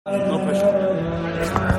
No pressure.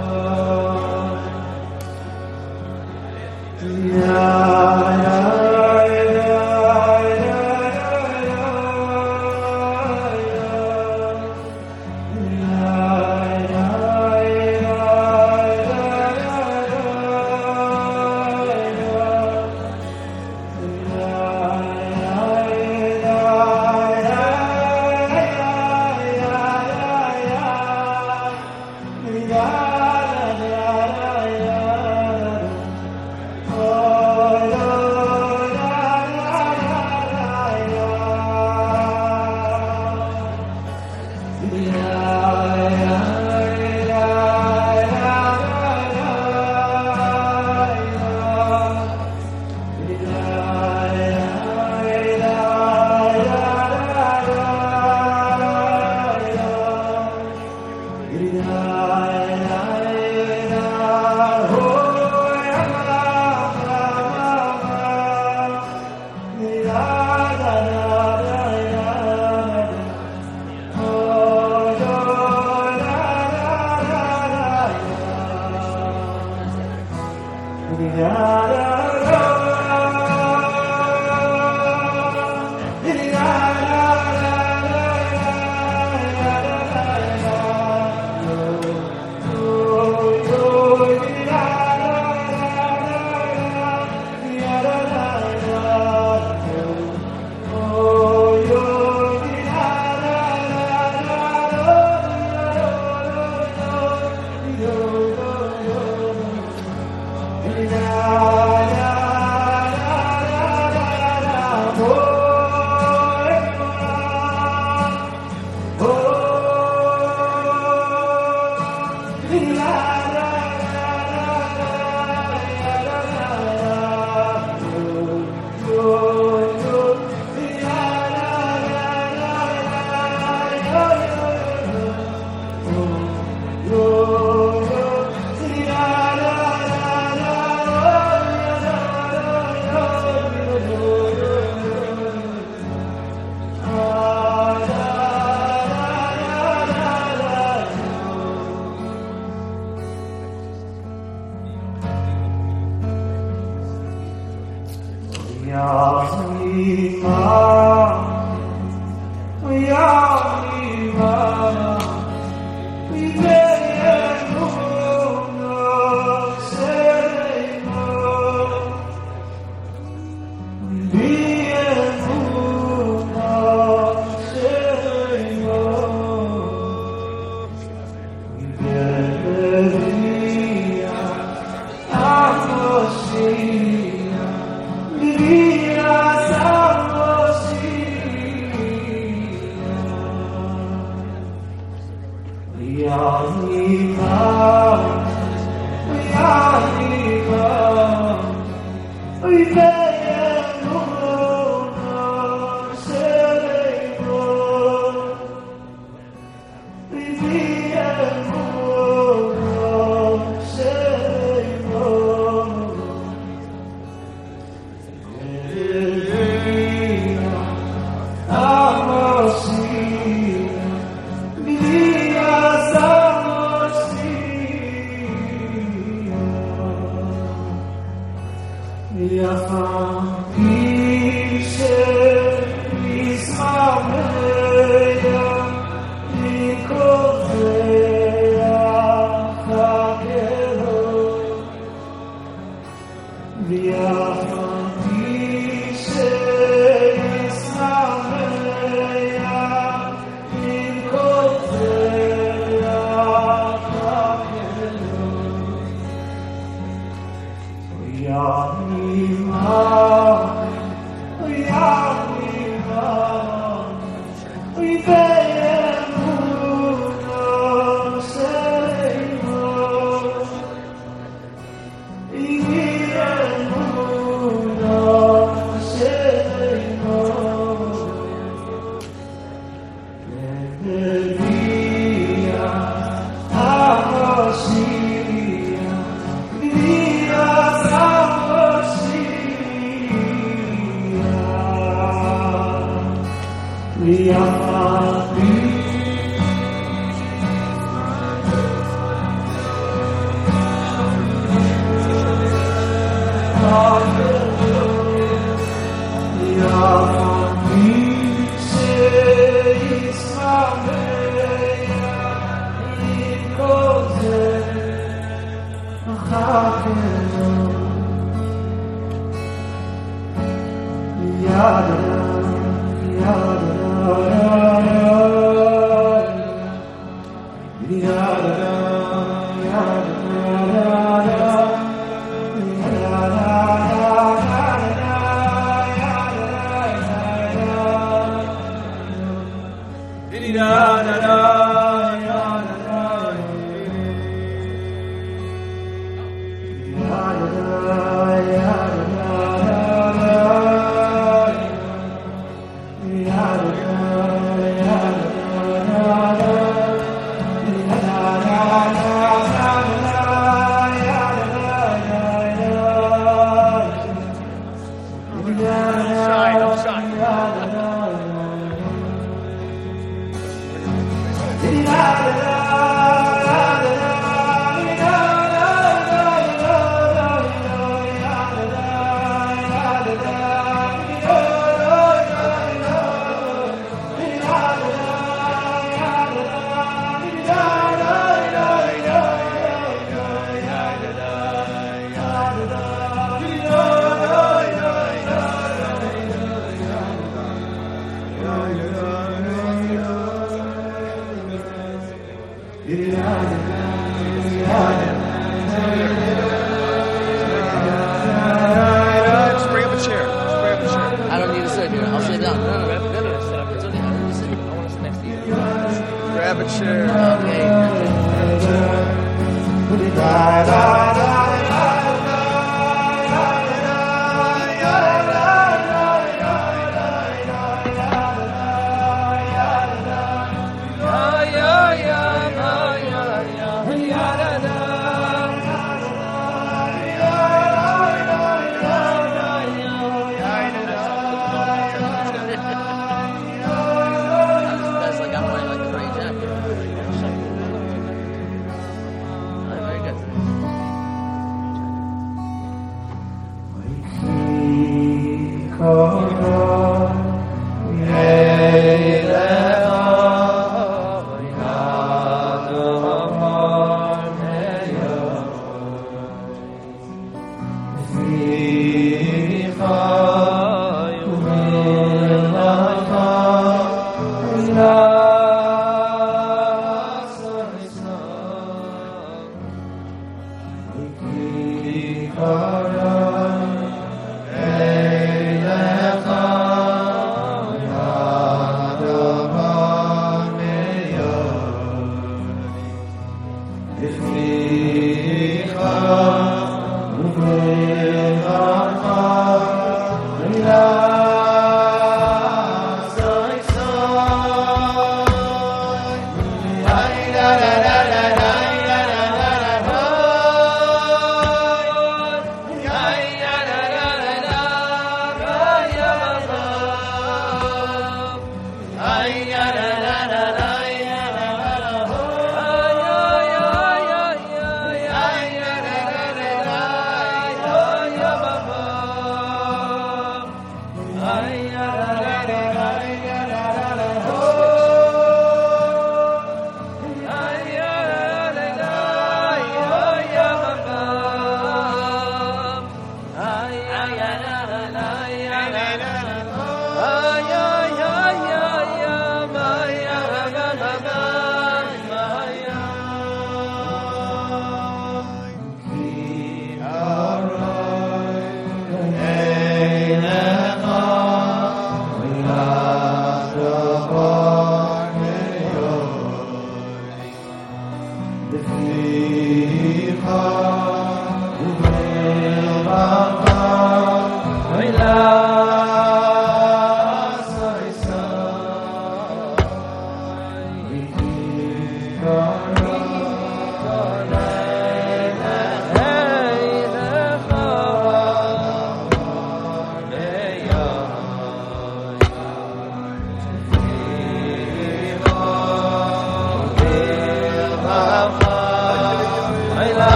Yeah.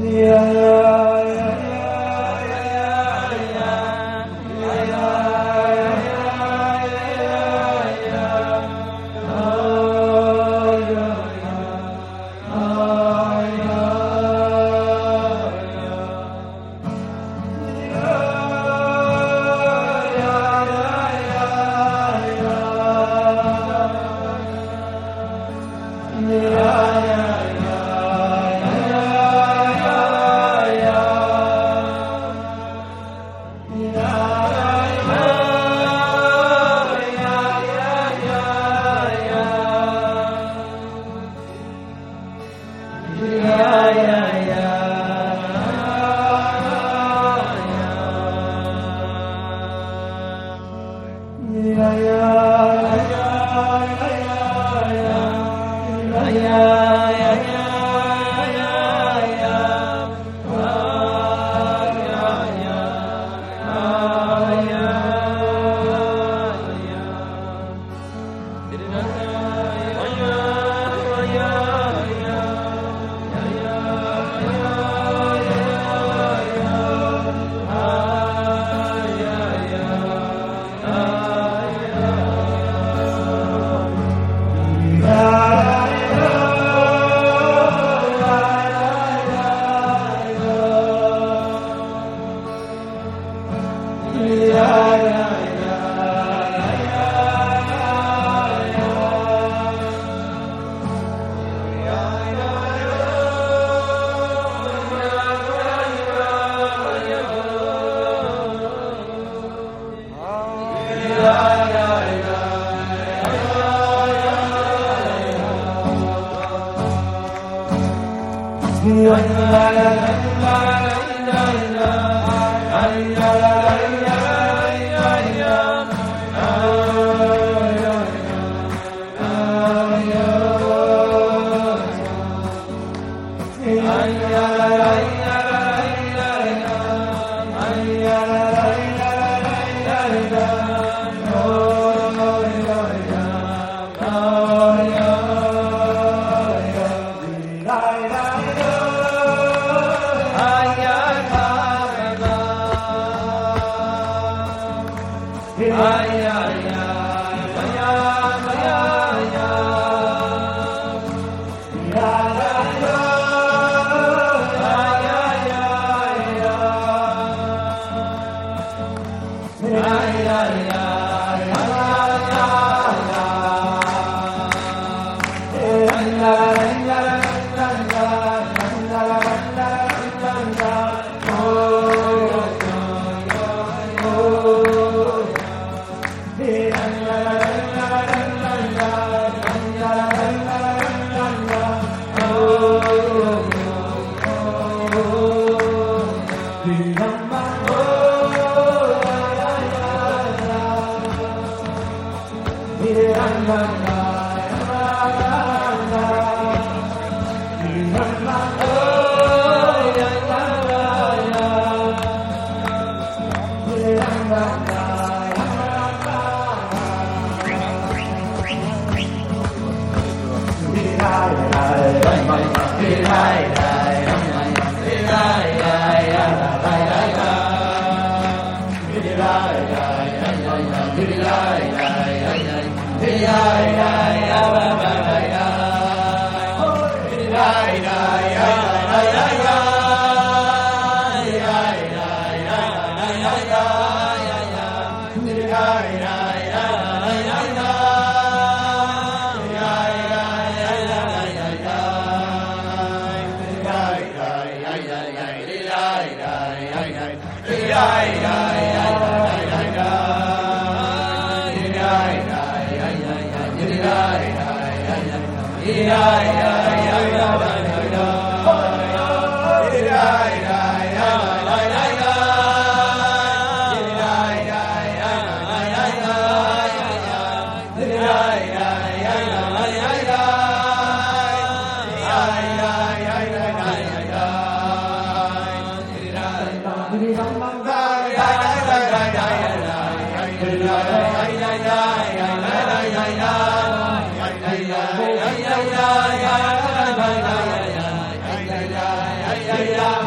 Yeah.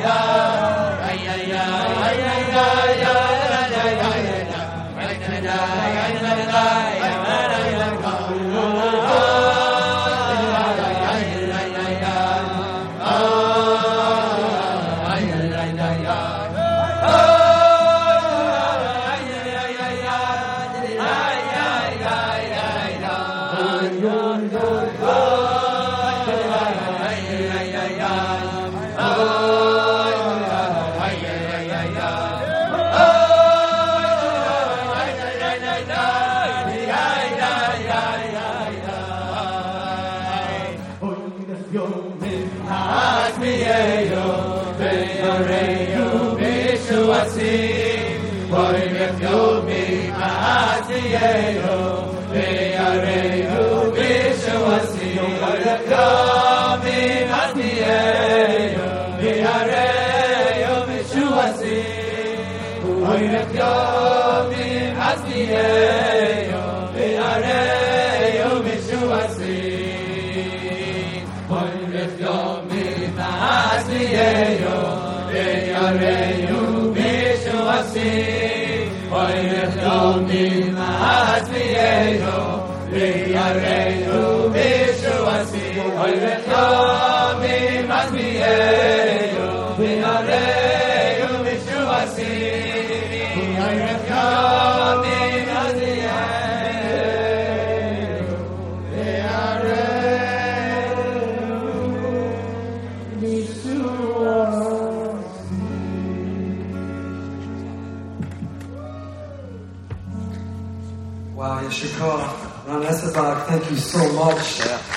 Wow, Yeshua, Ron Esabak, thank you so much.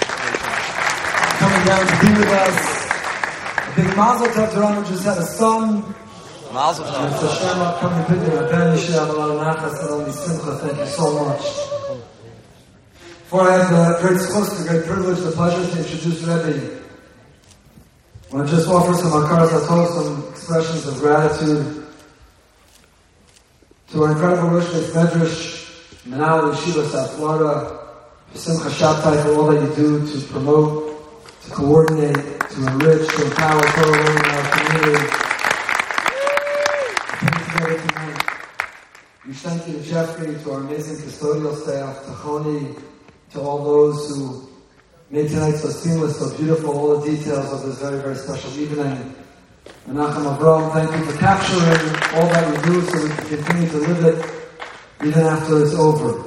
Coming down to be with us. A big mazel tov to Ron, who just had a son. Mazel tov. It's a Shem coming to you. Ben Yeshua, thank you so much. Before I have the great schos, the great privilege, the pleasure to introduce Rebbe, I want to just offer some hakaras hatov, some expressions of gratitude to our incredible Rosh Medrash, Menal Yeshiva South Florida, for Simcha Shabtai, for all that you do to promote, to coordinate, to enrich, to empower Torah learning in our community. Together tonight. We thank you to Jeffrey, to our amazing custodial staff, to Choni, to all those who made tonight so seamless, so beautiful, all the details of this very, very special evening. Menachem Avram, thank you for capturing all that we do so we can continue to live it even after it's over.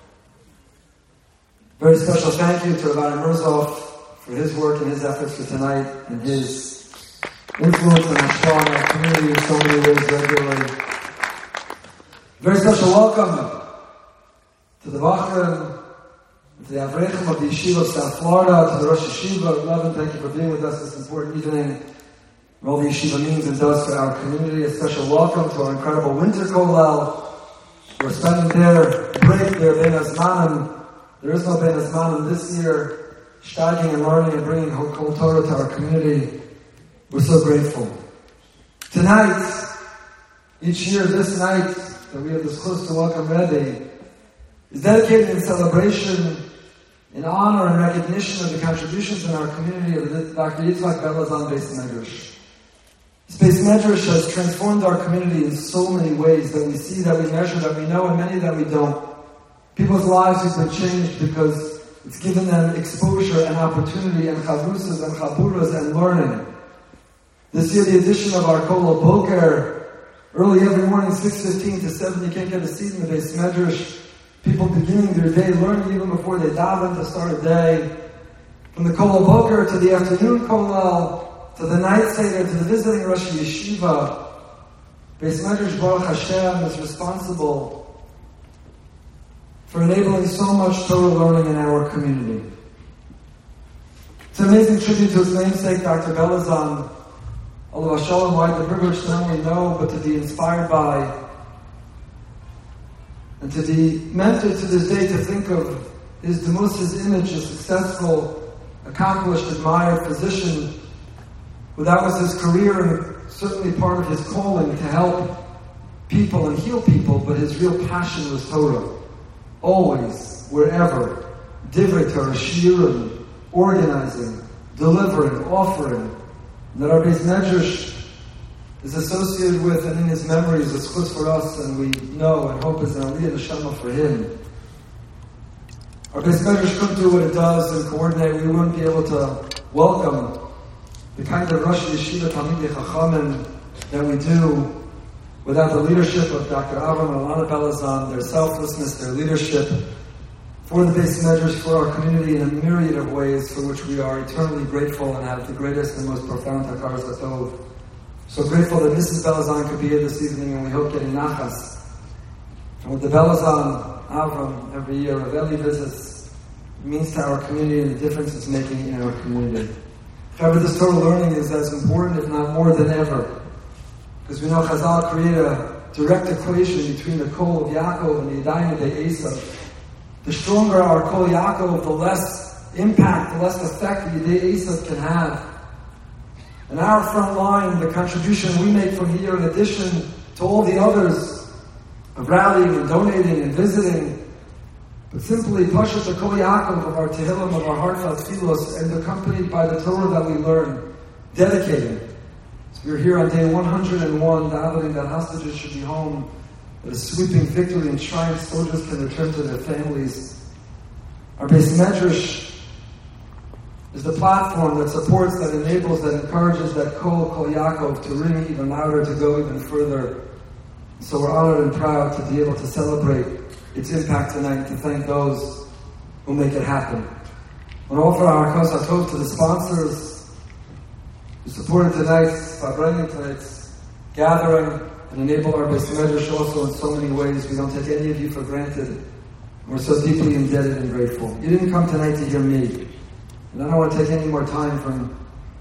Very special thank you to Rabbi Murzov for his work and his efforts for tonight and his influence and hashpah in our community in so many ways regularly. Very special welcome to the Bachrim, to the Avrechim of the Yeshiva of South Florida, to the Rosh Yeshiva. Levin, thank you for being with us this important evening. All the Yeshiva means and does for our community. A special welcome to our incredible winter kollel. We're spending their break, their Ben Azmanim. There is no Ben Azmanim this year, steiging and learning and bringing Kol Torah to our community. We're so grateful. Tonight, each year, this night, that we have this chus to welcome Rebbe, is dedicated in celebration, in honor and recognition of the contributions in our community of Dr. Yitzhak Belazan Beis Medrash. This Beis Medrash has transformed our community in so many ways that we see, that we measure, that we know, and many that we don't. People's lives have been changed because it's given them exposure and opportunity and chavrusas and chaburas and learning. This year, the addition of our Kol Boker, early every morning, 6:15 to 7, you can't get a seat in the Beis Medrash. People beginning their day, learning even before they daven to start a day. From the Kol Boker to the afternoon kollel, to the night seder, to the visiting Rosh Yeshiva. Beis Medrash Baruch Hashem is responsible for enabling so much Torah learning in our community. It's an amazing tribute to his namesake, Dr. Belazan. Olav Shalom, who I had the privilege to not only know, but to be inspired by, and to be mentored to this day to think of his demus, his image, a successful, accomplished, admired physician, who that was his career and certainly part of his calling to help people and heal people, but his real passion was Torah. Always, wherever, divrei Torah, shiurim, organizing, delivering, offering. And that our Beis Medrash is associated with and in his memories is chutz for us, and we know and hope is an aliyah neshama for him. Our Beis Medrash couldn't do what it does and coordinate. We wouldn't be able to welcome the kind of Rosh Yeshiva Talmidei Chachamim that we do without the leadership of Dr. Avram and Alana Belazan, their selflessness, their leadership for the Beis Medrash, for our community in a myriad of ways for which we are eternally grateful and have the greatest and most profound takaras hatov. So grateful that Mrs. Belazan could be here this evening, and we hope getting nachas. And with the Belazan, Avram, every year, Raveli visits, it means to our community and the difference it's making in our community. However, this total learning is as important, if not more than ever. Because we know Chazal create a direct equation between the Kol of Yaakov and the Yadayim of Esav. The stronger our Kol Yaakov, the less impact, the less effect the Yadei Esav can have. And our front line, the contribution we make from here, in addition to all the others, of rallying and donating and visiting, but simply Pashat the Kol Yaakov of our Tehillim, of our heartfelt tefillos, and accompanied by the Torah that we learn, dedicating. So we're here on day 101, davening that hostages should be home, that a sweeping victory and triumph soldiers can return to their families. Our Beis Medrash is the platform that supports, that enables, that encourages that Kol Yaakov to ring even louder, to go even further. So we're honored and proud to be able to celebrate its impact tonight, to thank those who make it happen. I want to offer our Kos HaTov to the sponsors who supported tonight's gathering and enable our Beis Medrash also in so many ways. We don't take any of you for granted. We're so deeply indebted and grateful. You didn't come tonight to hear me. And I don't want to take any more time from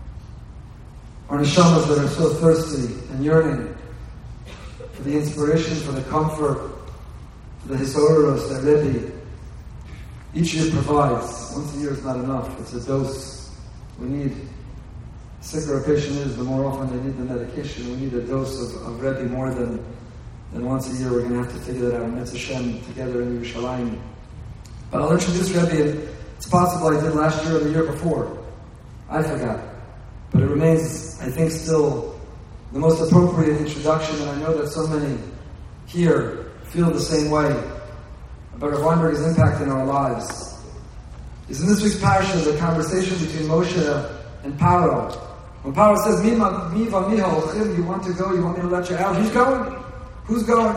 our neshamas that are so thirsty and yearning for the inspiration, for the comfort, for the hisoros that Rebbe each year provides. Once a year is not enough. It's a dose. We need, the sicker a patient is, the more often they need the medication. We need a dose of Rebbe more than once a year. We're going to have to figure that out. Mitzvah Shem together in Yerushalayim. But I'll introduce Rebbe, and it's possible I did last year or the year before. I forgot. But it remains, I think, still the most appropriate introduction, and I know that so many here feel the same way about Rav Weinberg's impact in our lives. Is in this week's parasha the conversation between Moshe and Paro. When Paro says, Mi v'miha olchim, you want to go, you want me to let you out? Who's going? Who's going?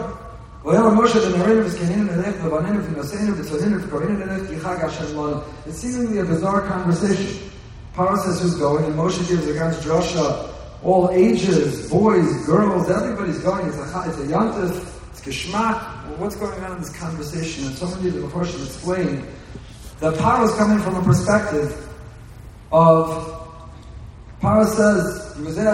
It's seemingly a bizarre conversation. Paro says, who's going? And Moshe gives a ganz drasha. All ages, boys, girls, everybody's going. It's a yantif, it's geschmack. Well, what's going on in this conversation? And so many of the Mepharshim explain that Paro is coming from a perspective of, Paro says,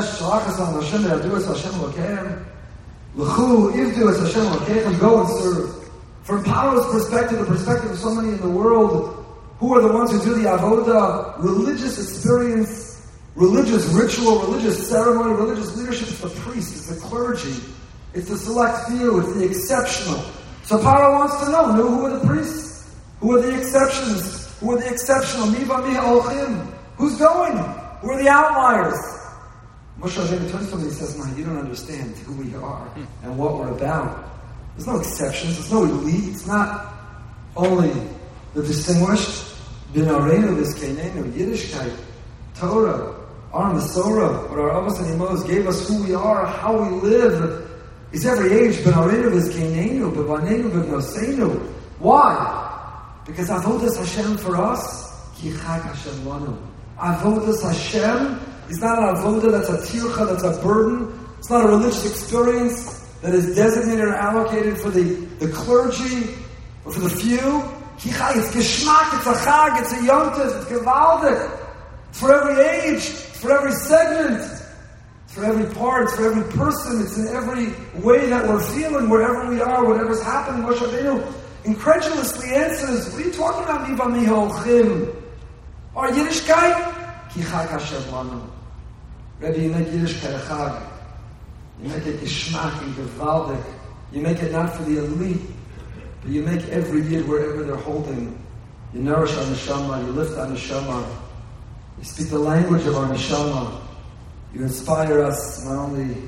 go and serve. From Paro's perspective, the perspective of so many in the world, who are the ones who do the avodah, religious experience, religious ritual, religious ceremony, religious leadership, it's the priest, it's the clergy, it's the select few, it's the exceptional. So Paro wants to know who are the priests? Who are the exceptions? Who are the exceptional? Miha olchim. Who's going? Who are the outliers? Moshe Rabbeinu turns to him and he says, no, you don't understand who we are and what we're about. There's no exceptions, there's no elite, it's not only the distinguished, B'nareinu v'zkeinenu, Yiddishkeit, Torah, our Masorah, what our Avos and Imos gave us, who we are, how we live, is every age. B'nareinu v'zkeinenu, b'banenu v'bnoseinu. Why? Because Avodas Hashem for us, ki chag Hashem lanu. Avodas Hashem is not an avodah that's a tircha, that's a burden. It's not a religious experience that is designated or allocated for the clergy or for the few. Ki chag, it's geschmack, it's a chag, it's a yontif, it's gevaldik. It's for every age, it's for every segment, it's for every part, it's for every person, it's in every way that we're feeling, wherever we are, whatever's happening. Moshe Rabbeinu incredulously answers, what are you talking about? Mi v'miha olchim. Or Yiddishkeit? Ki chag Hashem lanu. Rebbe, you make Yiddishkeit a chag. You make it geschmack and gevaldik. You make it not for the elite, but you make every yid wherever they're holding. You nourish our neshama, you lift our neshama. You speak the language of our neshama. You inspire us not only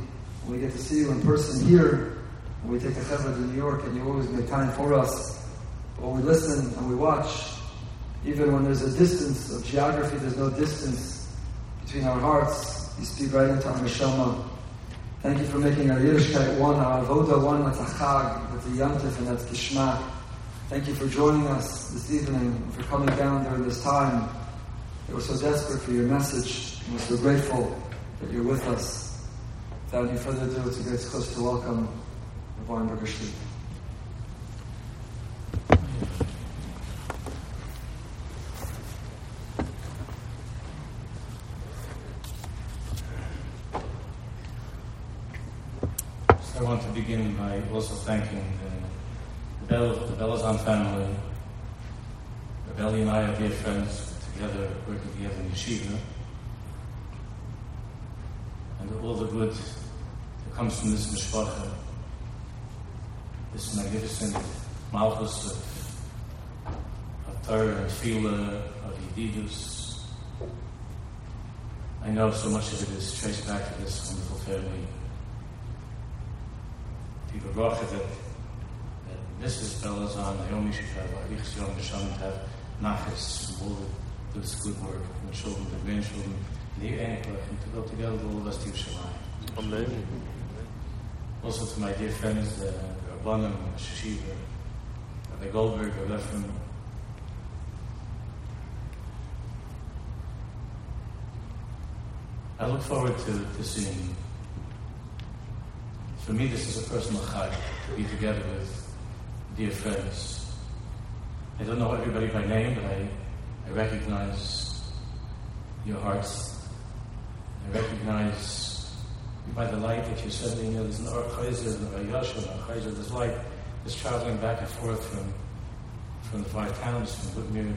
We get to see you in person here. We take a chevra to New York, and you always make time for us. But when we listen and we watch, even when there's a distance of geography, there's no distance between our hearts. You speak right into our neshama. Thank you for making our Yiddishkeit one, our avoda one. That's a chag, that's a yantif, and that's kishma. Thank you for joining us this evening and for coming down during this time. We're so desperate for your message, and we're so grateful that you're with us. Without any further ado, it's a great zchus to welcome Rav Weinberger Shliach. I want to begin by also thanking the Belazan family. Rebelli and I are dear friends, together, working together in yeshiva. And all the good that comes from this mishpacha, this magnificent malchus of Torah and Tefillah, of Yedidus. I know so much of it is traced back to this wonderful family. People bracha that Mrs. Belazan, Naomi should have, Arich's young Neshama have nachas from all this good work, from the children, the grandchildren, and the Einiklach, to go together with all of us to Yerushalayim. Amen. Also to my dear friends, the Rabbanim, Sheshiva, Rabbi Goldberg, Rabbi Ephraim. I look forward to seeing you. For me, this is a personal chag, to be together with dear friends. I don't know everybody by name, but I recognize your hearts. I recognize you by the light that you're sending. There's an Or Chayzer, an Or Yasha, an Or Chayzer. There's light that's traveling back and forth from the 5 towns, from Whitmere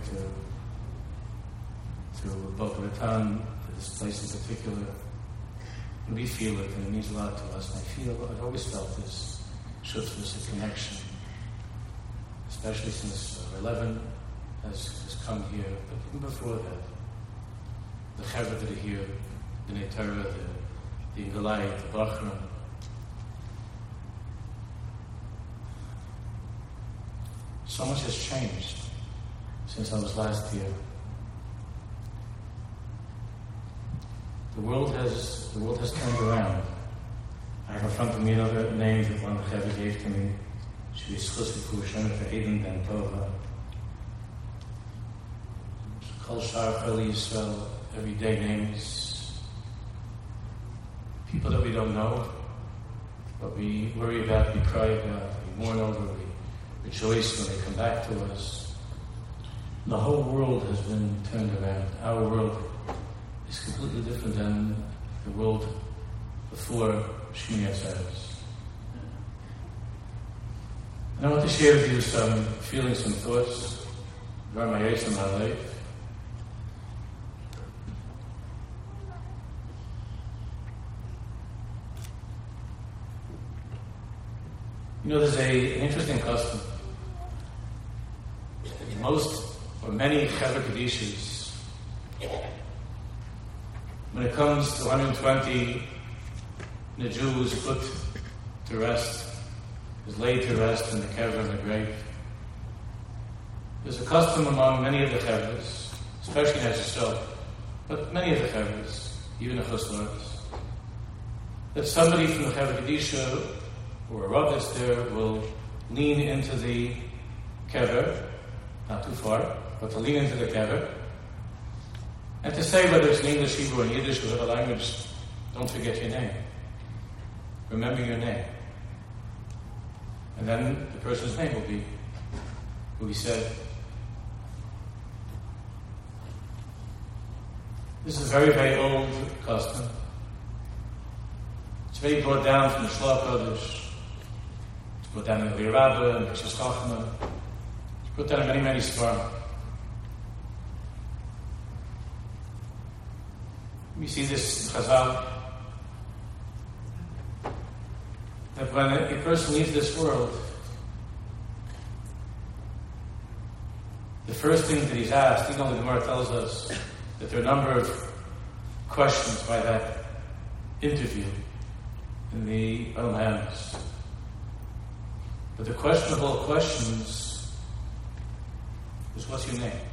to Boca Raton, to this place in particular. We feel it, and it means a lot to us. And I've always felt this shutfus, a connection, especially since 11 has come here. But even before that, the Chevra that are here, the Neitara, the Ingalai, the Bachram. So much has changed since I was last here. The world has turned around. I have in front of me another name that one of the Chevra gave to me. She is Chusviku Shemef Eden Ben Tova. Kol Shar Chali Yisrael, everyday names. People that we don't know, but we worry about, we cry about, we mourn over, we rejoice when they come back to us. The whole world has been turned around. Our world is completely different than the world before Shmini Atzeres. And I want to share with you some feelings, some thoughts, Dvar Mayes and my life. You know, there's an interesting custom. Most, or many Chevra Kadishas, when it comes to 120, the Jew is put to rest, is laid to rest in the kever in the grave. There's a custom among many of the Chevras, especially as yourself, but many of the Chevras, even the Chuslards, that somebody from the Chevra Kadisha or a Rav that's there will lean into the kever, not too far, but to lean into the kever, and to say, whether it's in English, Hebrew, or Yiddish, or whatever language, don't forget your name. Remember your name. And then the person's name will be said. This is a very, very old custom. It's very brought down from the Shlach Kodesh. It's brought down in the Rabbah and Peshach Chachma. It's brought down in many, many Sfarim. We see this in Chazal, that when a person leaves this world, the first thing that he's asked, even though the Gemara tells us that there are a number of questions by that interview, in the Olam Hamas. But the question of all questions is, what's your name?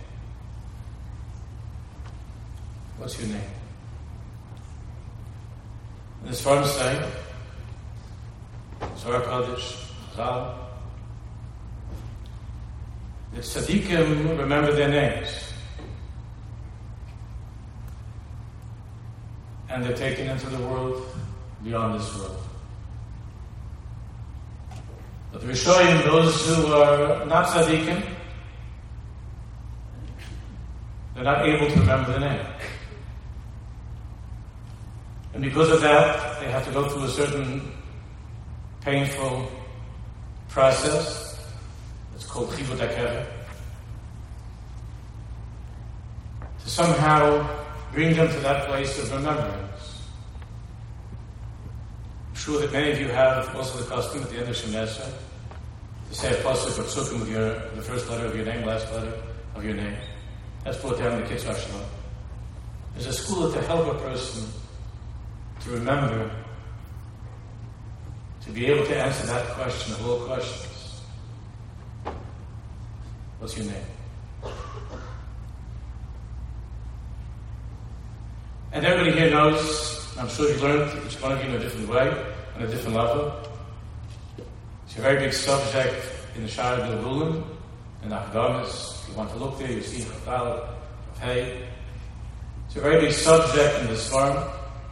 What's your name? And as far as saying, Zohar Kodesh, Chazal, the tzaddikim remember their names. And they're taken into the world beyond this world. But the Rishonim, those who are not tzaddikim, they're not able to remember the name. And because of that, they have to go through a certain painful process. It's called Chibud HaKever. To somehow bring them to that place of remembrance. I'm sure that many of you have also the custom at the end of Shemoneh Esrei to say a pasuk of Psukim with the first letter of your name, last letter of your name. That's brought down in the Kitzur Shalom. There's a school to help a person to remember, to be able to answer that question of all questions. What's your name? And everybody here knows, I'm sure you learned each one of you in a different way, on a different level. It's a very big subject in the Shara Gilgulim, in Akdamis. If you want to look there, you see Chafal, Hey. It's a very big subject in the Svarim.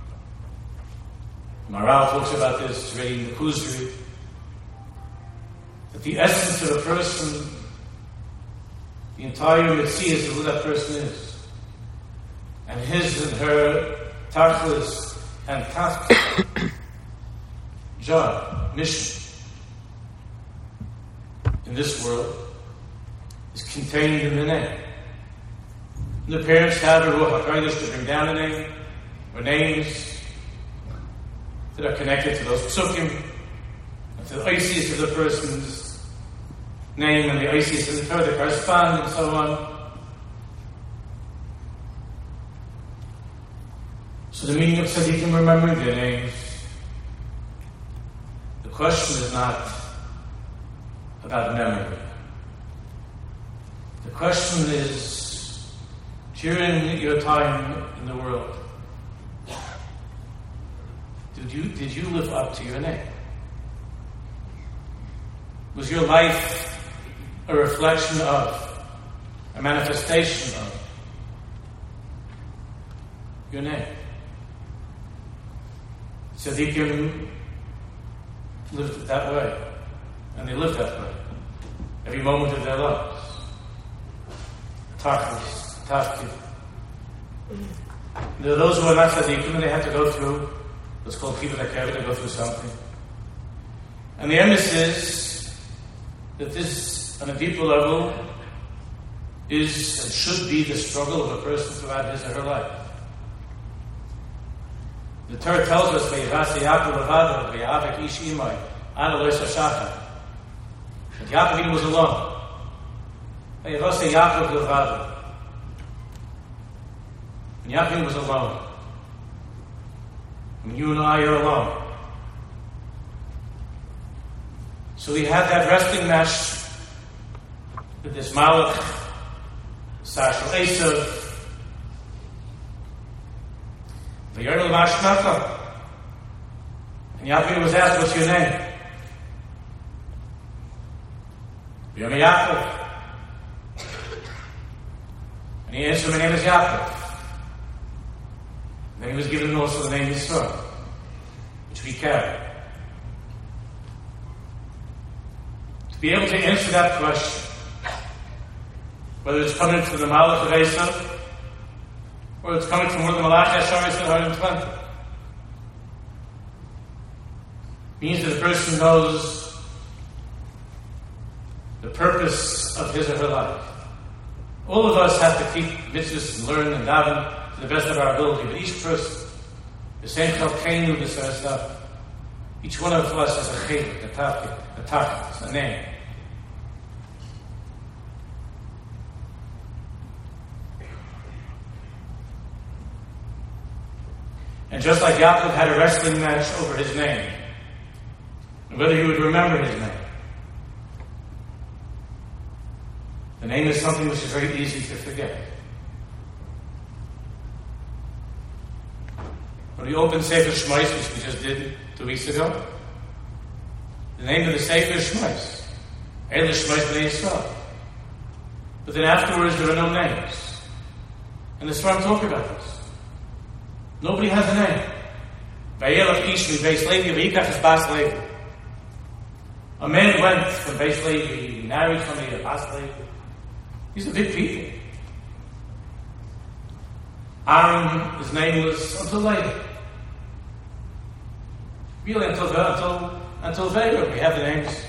Maral talks about this, it's already in the Kuzri. That the essence of a person, the entire mitzvah is who that person is. And his and her tachlis and tafkid, job, mission in this world is contained in the name. And the parents have a Ruach HaKodesh to bring down a name, or names that are connected to those psukim, and to the oisius of the person's name, and the oisius of the Torah that correspond, and so on. So the meaning of tzaddikim remembering their names, the question is not about memory. The question is, during your time in the world, did you live up to your name? Was your life a reflection of, a manifestation of your name? Tzaddikim lived that way, and they lived that way every moment of their lives. Tachlis, tafkid. There are those who are not tzaddikim, and they have to go through what's called Chibud HaKever, to go through something. And the emphasis is that this, on a deeper level, is and should be the struggle of a person throughout his or her life. The Torah tells us, "Vayivase Yaakov levado, vayavek ish imay, ad lo yisashachar." That Yaakov was alone. Vayivase Yaakov levado. And Yaakov was alone. And you and I are alone. So we had that wrestling match with this Malach, Sashal Esav, and Yaakov was asked, what's your name? Yom Yaakov. And he answered, my name is Yaakov. And then he was given also the name Yisrael, which we carry. To be able to answer that question, whether it's coming from the Malach of Esav, or it's coming from one of the Malach Yasharis at 120. Means that the person knows the purpose of his or her life. All of us have to keep mitzvahs and learn and daven to the best of our ability, but each person, the same chalkeinu, the same stuff, each one of us has a chaylik, a tafkid, a name. And just like Yaakov had a wrestling match over his name, whether he would remember his name. The name is something which is very easy to forget. When we opened Sefer Shmos, which we just did 2 weeks ago, the name of the Sefer is Shmos. Eile Shmos Bnei Yisrael. But then afterwards there are no names. And the Sfarim talk about this. Nobody has a name. Vayelach ish mi Beis Levi v'yikach es Bas Levi. A man went from Beis Levi, he married somebody at Bas Levi. These are big people. Aaron, his name was until later. Really until later we have the names.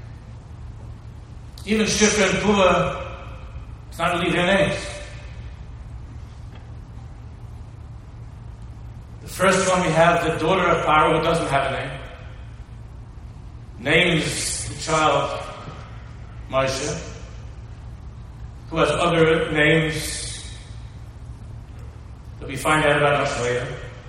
Even Shifra and Pua, it's not really their names. The first one we have, the daughter of Paro, who doesn't have a name. Names the child Moshe, who has other names that we find out about much later.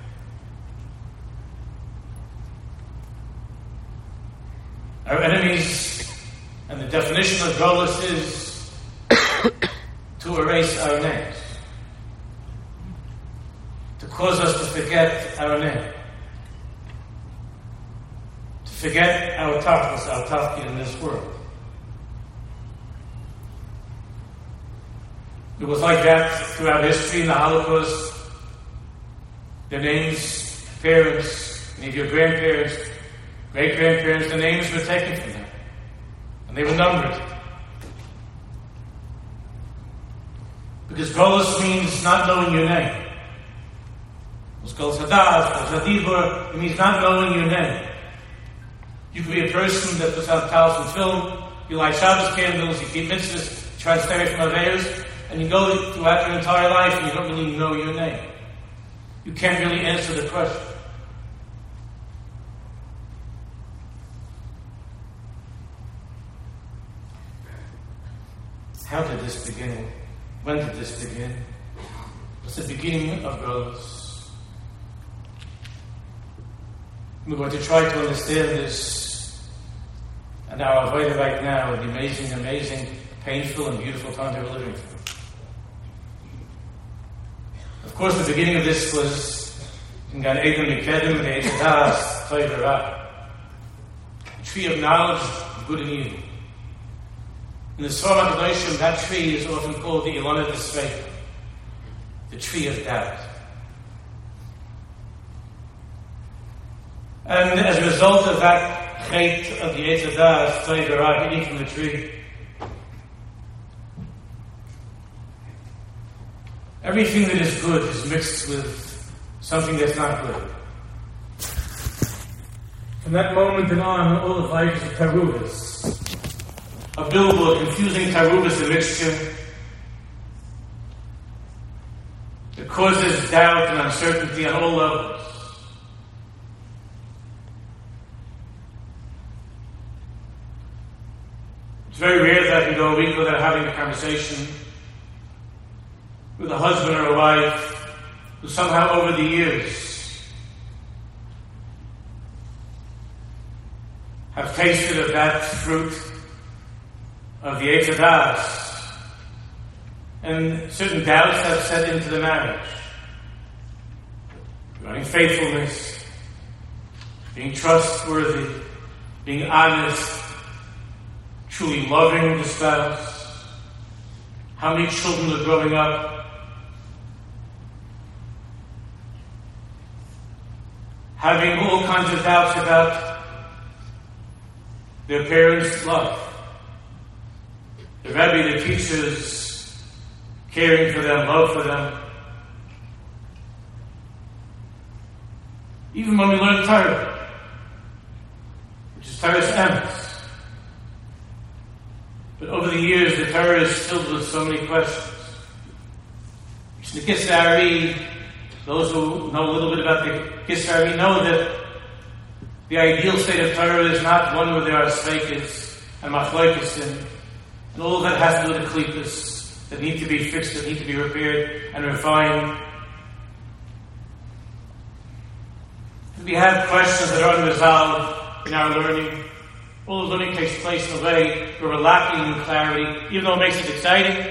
Our enemies, and the definition of Golus is to erase our names, to cause us to forget our name, to forget our tachlis, our tafkid in this world. It was like that throughout history. In the Holocaust, their names, parents, any of your grandparents, great-grandparents, the names were taken from them. And they were numbered. Because Golus means not knowing your name. Golus Hadash, Golus Hadibur, it means not knowing your name. You could be a person that puts out towels and film, you light Shabbos candles, you keep mitzvahs, try to stay away from Aveirus, and you go throughout your entire life and you don't really know your name. You can't really answer the question. How did this begin? When did this begin? It's the beginning of Golus. We're going to try to understand this and our avodah right now, the amazing, painful and beautiful time that we're living through. Of course, the beginning of this was in Gan Eden Mikedim, the Eitz Hadas, Tov v'Ra, the tree of knowledge of good and evil. In the Sfarim HaKadoshim, that tree is often called the Ilana D'Sreika, the tree of doubt. And as a result of that chait of the Eitz Hadas, Tov v'Ra, eating from the tree, everything that is good is mixed with something that's not good. From that moment on, all of life is a tarubas, a bilbo, a confusing tarubas, a mixture that causes doubt and uncertainty on all levels. It's very rare that I can go a week without having a conversation with a husband or a wife who somehow over the years have tasted of that fruit of the Eitz Hadas, and certain doubts have set into the marriage regarding faithfulness, being trustworthy, being honest, truly loving the spouse, how many children are growing up, having all kinds of doubts about their parents' love, the Rebbe, the teachers, caring for them, love for them. Even when we learn Torah, which is Torah's emes. But over the years, the Torah is filled with so many questions. The Kisari, those who know a little bit about the Kisari know that the ideal state of Torah is not one where there are sveikis and machlokes and all that has to do with the klippos that need to be fixed, that need to be repaired and refined. We have questions that are unresolved in our learning. All the learning takes place in a way where we're lacking in clarity, even though it makes it exciting.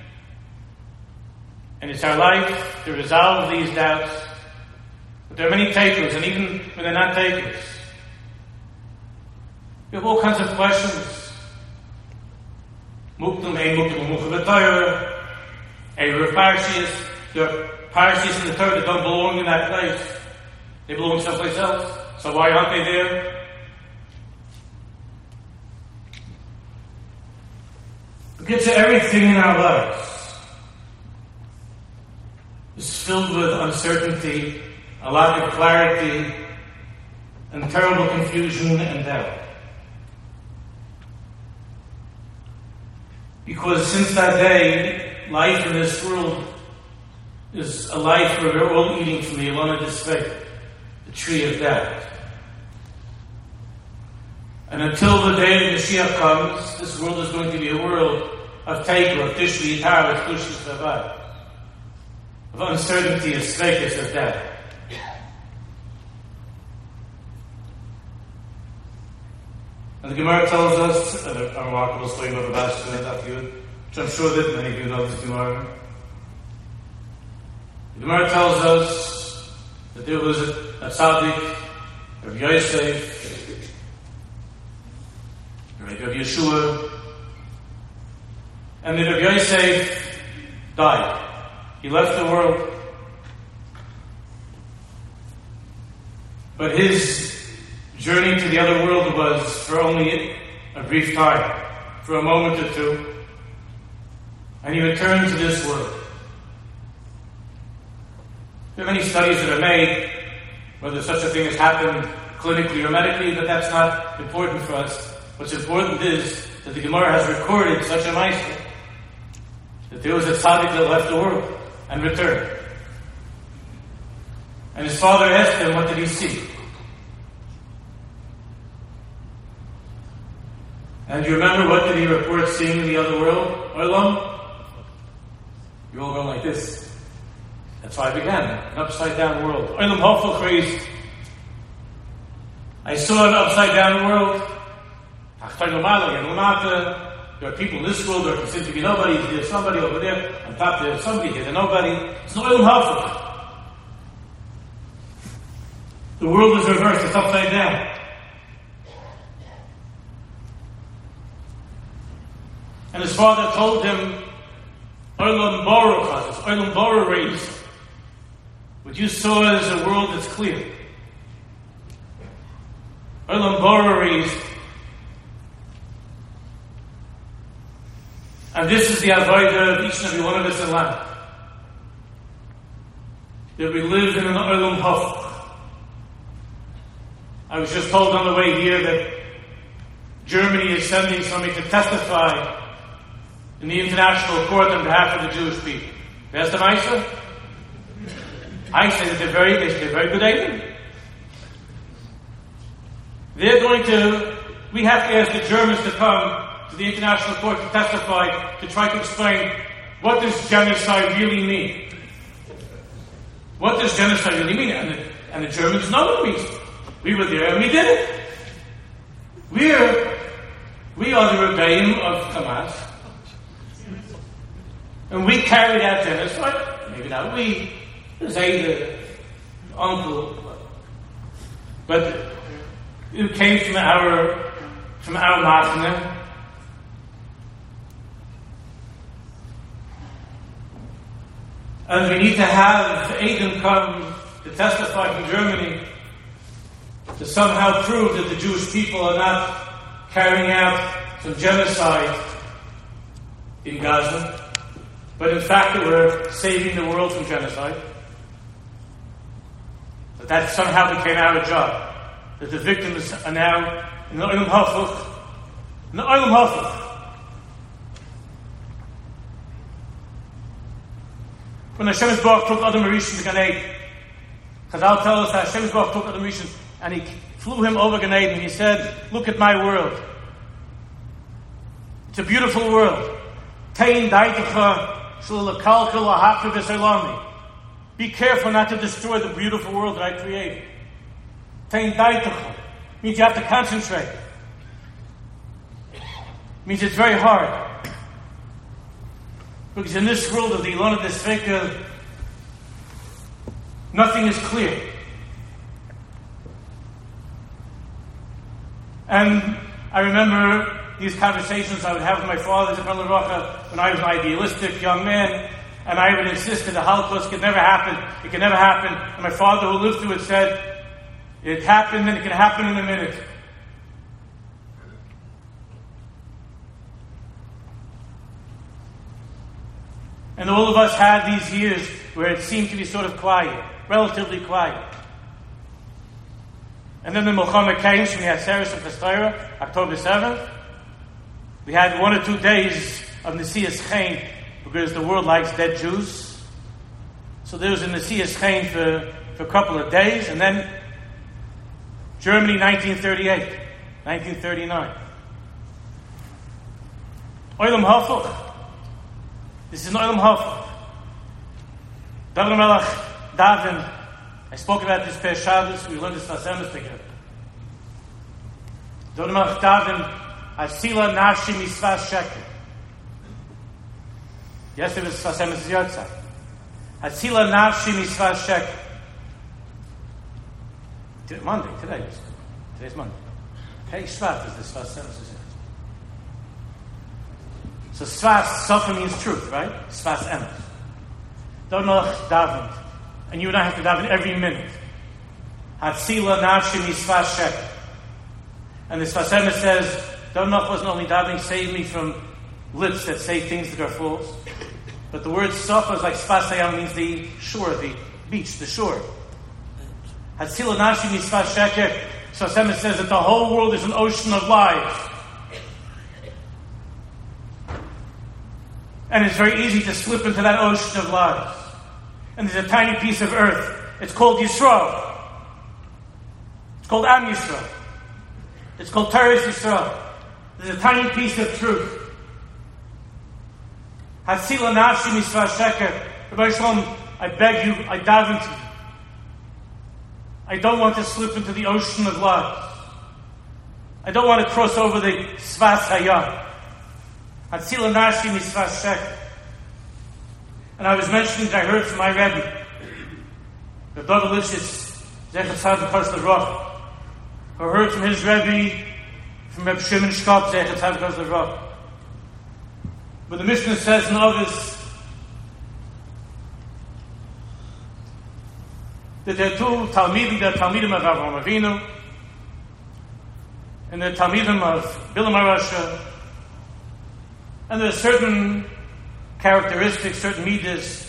And it's our life to resolve these doubts. But there are many takers, and even when they're not takers, we have all kinds of questions. Muktum, Muktum, Torah, Parshiyas. There are Parshiyas in the Torah that don't belong in that place. They belong someplace else. So why aren't they there? Because everything in our lives is filled with uncertainty, a lack of clarity, and terrible confusion and doubt. Because since that day, life in this world is a life where we're all eating from the Elona Desvei, the tree of doubt. And until the day of Mashiach comes, this world is going to be a world of Teikur, of Tishri Yitar, of Tushis Savad, of uncertainty, of Svekis, of doubt. And the Gemara tells us, a remarkable story about the Bashar and Afyud, which I'm sure that many of you know this Gemara. The Gemara tells us that there was a tzaddik, Rav Yosef, Rav Yeshua, and that Rav Yosef died. He left the world. But his journey to the other world was for only a brief time, for a moment or two, and he returned to this world. There are many studies that are made, whether such a thing has happened clinically or medically, but that's not important for us. What's important is that the Gemara has recorded such a ma'aseh, that there was a tzaddik that left the world and returned. And his father asked him, what did he see? And you remember what did he report seeing in the other world? Olam? You're all going like this. That's how I began. An upside down world. Olam hafach crazy. I saw an upside down world. There are people in this world, there seems to be nobody. There's somebody over there. On top there's somebody here. There's nobody. It's no olam hafach. The world is reversed. It's upside down. And his father told him, Olam Baruch, Olam Baruch raised. What you saw is a world that's clear. Olam Baruch raised. And this is the avodah of each and every one of us in life. That we live in an Olam hafach. I was just told on the way here that Germany is sending somebody to testify in the international court on behalf of the Jewish people. That's the ma'aseh? I say that they're very good aiming. They're going to, we have to ask the Germans to come to the international court to testify, to try to explain what does genocide really mean. What does genocide really mean? And the Germans know what it means. We were there and we did it. We are the rebellion of Hamas. And we carried out genocide. Maybe not we. Say the uncle. But it came from our machne. And we need to have Aiden come to testify from Germany to somehow prove that the Jewish people are not carrying out some genocide in Gaza, but in fact that we're saving the world from genocide. That somehow became our job. That the victims are now in the Olam hafach. In the Olam hafach. When Hashem Yisbarach took Adam Rishon to Gan Eden, Chazal tells us that Hashem Yisbarach took Adam Rishon and he flew him over Gan Eden. He said, look at my world. It's a beautiful world. Tein daiticha shel lekalkel lahachriv v'seilami. Be careful not to destroy the beautiful world that I created. Tein daiticha means you have to concentrate. means it's very hard. Because in this world of the Ilona Desveka, nothing is clear. And I remember these conversations I would have with my father when I was an idealistic young man, and I would insist that the Holocaust could never happen. It could never happen. And my father, who lived through it, said, it happened and it can happen in a minute. And all of us had these years where it seemed to be sort of quiet, relatively quiet. And then the Milchama came, so we had Seres of Chestira, October 7th. We had 1 or 2 days of Nesias Chaim, because the world likes dead Jews. So there was a Nesias Chaim for a couple of days, and then Germany 1938, 1939. Olam Hafuch. This is an Olam Hafuch. David Melech Davin. I spoke about this per Shabbos. We learned this last semester together. David Melech Davin. Asila Nafshi Misvas Sheker. Yesterday was Sfas Emes Yotza. Asila Nafshi Misvas Sheker. Today's Monday. Hey, Shvat is the Sfas Emes Yotza. So Sfas, Sofa means truth, right? Sfas Emes. Don't know daven. And you and I have to daven every minute. Asila Nafshi Misvas Sheker. And the Sfas Emes says, Donach wasn't only davening, save me from lips that say things that are false. But the word Safa is like Sfasayam, means the shore, the beach, the shore. Hatzila Nashi Misfas Sheker. Sfas says that the whole world is an ocean of lies. And it's very easy to slip into that ocean of lies. And there's a tiny piece of earth. It's called Yisrael. It's called Am Yisrael. It's called Teres Yisrael. There's a tiny piece of truth. Hatzila Nafshi Misvas Sheker. Rabbi Shalom, I beg you, I daven to you. I don't want to slip into the ocean of lies. I don't want to cross over the Sfas Hayam. Hatzila Nafshi Misvas Sheker. And I was mentioning that I heard from my Rebbe, the David Lifshitz, Zechat Tzaddik Choslev Roch, who heard from his Rebbe, from Reb Shimon Shkop, Zechat Tzaddik Choslev Roch. But the Mishnah says in August that there are two Talmidim, the Talmidim of Avraham Avinu and the Talmidim of Bilam HaRasha, and there are certain characteristics, certain midas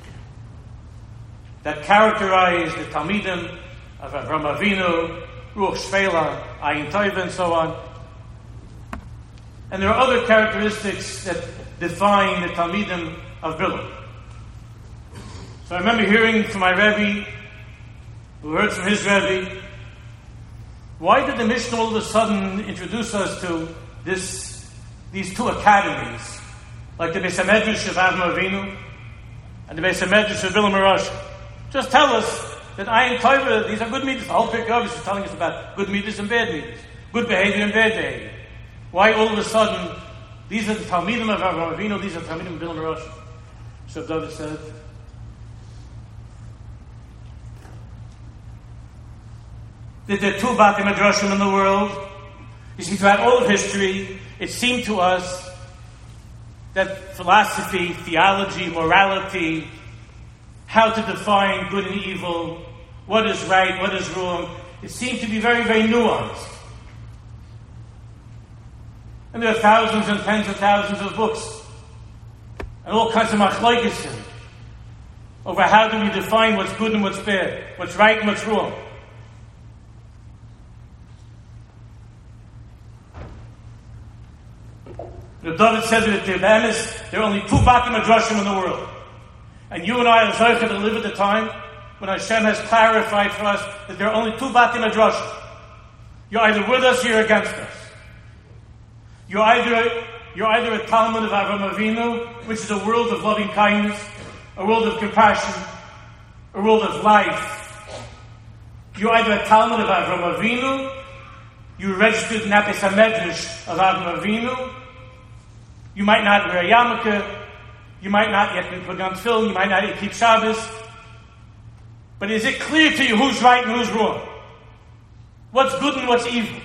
that characterize the Talmidim of Avraham Avinu, Ruach Shvela, Ayin Tov, and so on. And there are other characteristics that define the Talmidim of Bilam. So I remember hearing from my Rebbe, who heard from his Rebbe, why did the Mishnah all of a sudden introduce us to these two academies, like the Beis HaMedrash of Avraham Avinu and the Beis HaMedrash of Bilam HaRasha? Just tell us that Ayin Tov, these are good midas. The whole Pirkei is telling us about good midas and bad midas, good behavior and bad behavior. Why all of a sudden, these are the Talmidim of Avraham Avinu, these are the Talmidim of Bilam HaRasha? So David said, that there are two Batei Midrashim in the world. You see, throughout all of history, it seemed to us that philosophy, theology, morality, how to define good and evil, what is right, what is wrong, it seemed to be very, very nuanced. And there are thousands and tens of thousands of books and all kinds of machlokes over how do we define what's good and what's bad, what's right and what's wrong. The David said that there are only two Batei Midrashim in the world. And you and I are Zocheh to live at the time when Hashem has clarified for us that there are only two Batei Midrashim. You're either with us or you're against us. You're either a Talmud of Avraham Avinu, which is a world of loving kindness, a world of compassion, a world of life. You're either a Talmud of Avraham Avinu, you registered in Beis HaMedrash of Avraham Avinu, You might not wear a yarmulke. You might not yet be putting on tefillin. You might not yet keep Shabbos. But is it clear to you who's right and who's wrong? What's good and what's evil?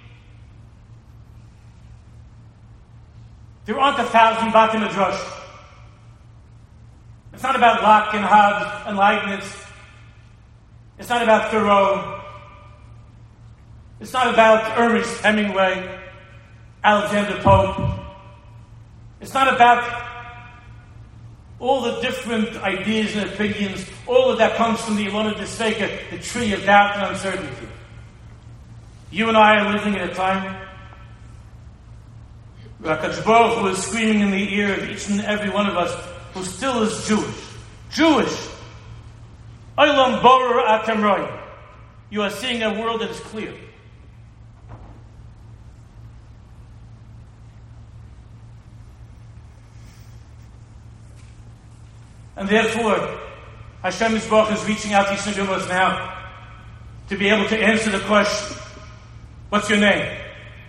There aren't 1,000 Batei Midrash. It's not about Locke and Hobbes and Leibniz. It's not about Thoreau. It's not about Ernest Hemingway, Alexander Pope. It's not about all the different ideas and opinions. All of that comes from the Ilona D'Seka, the tree of doubt and uncertainty. You and I are living at a time where HaKadosh Baruch Hu is screaming in the ear of each and every one of us who still is Jewish. Jewish. Olam borer atem roim. You are seeing a world that is clear. And therefore, Hashem Yisborach is reaching out to each and every one of us now to be able to answer the question, what's your name?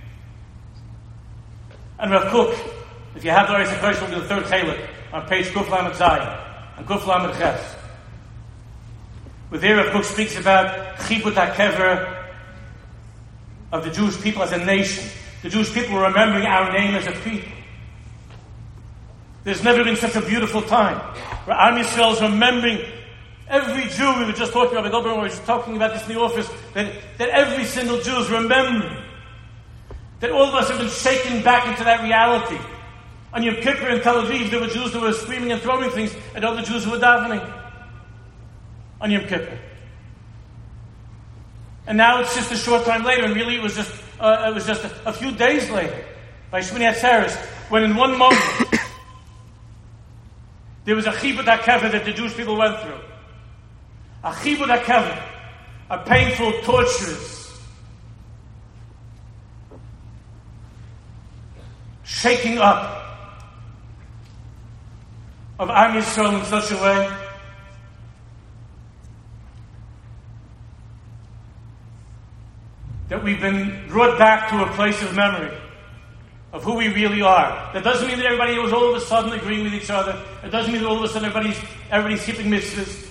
And Rav Kook, if you have the Oris HaKodesh, look at the third Chelek on page Kuf Lamed Zayin and Kuf Lamed Ches. Where there Rav Kook speaks about Chibut HaKever of the Jewish people as a nation. The Jewish people are remembering our name as a people. There's never been such a beautiful time where Am Yisrael is remembering every Jew. We were just talking about Goldberg, we were just talking about this in the office, that every single Jew is remembering. That all of us have been shaken back into that reality. On Yom Kippur in Tel Aviv, there were Jews who were screaming and throwing things at other Jews who were davening on Yom Kippur. And now it's just a short time later, and really it was just a few days later, by Shmini Atzeres, when in one moment there was a chibud hakever that the Jewish people went through. A chibud hakever, a painful, torturous, shaking up of Am Yisrael in such a way that we've been brought back to a place of memory of who we really are. That doesn't mean that everybody was all of a sudden agreeing with each other. It doesn't mean that all of a sudden everybody's keeping mitzvahs.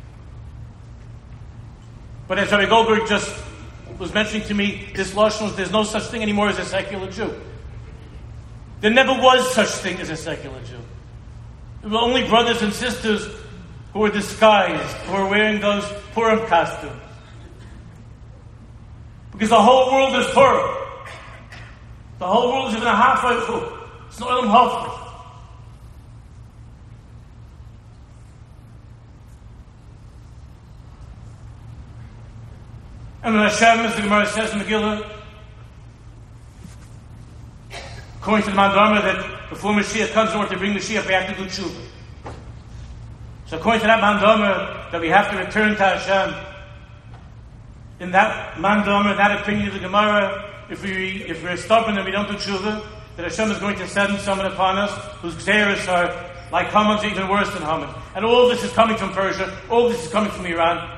But as Rabbi Goldberg just was mentioning to me, this lashon was, there's no such thing anymore as a secular Jew. There never was such thing as a secular Jew. There were only brothers and sisters who were disguised, who were wearing those Purim costumes. Because the whole world is Purim. The whole world is even a halfway full. It's not Olam Hafez. And when Hashem, as the Gemara says in Megillah, according to the Mandama, that before Mashiach comes in order to bring Mashiach, we have to do tshuva. So according to that Mandama, that we have to return to Hashem, in that Mandama, that opinion of the Gemara, if we're stubborn and we don't do tshuva, that Hashem is going to send someone upon us whose gzeros are like Haman's, even worse than Haman. And all this is coming from Persia. All this is coming from Iran.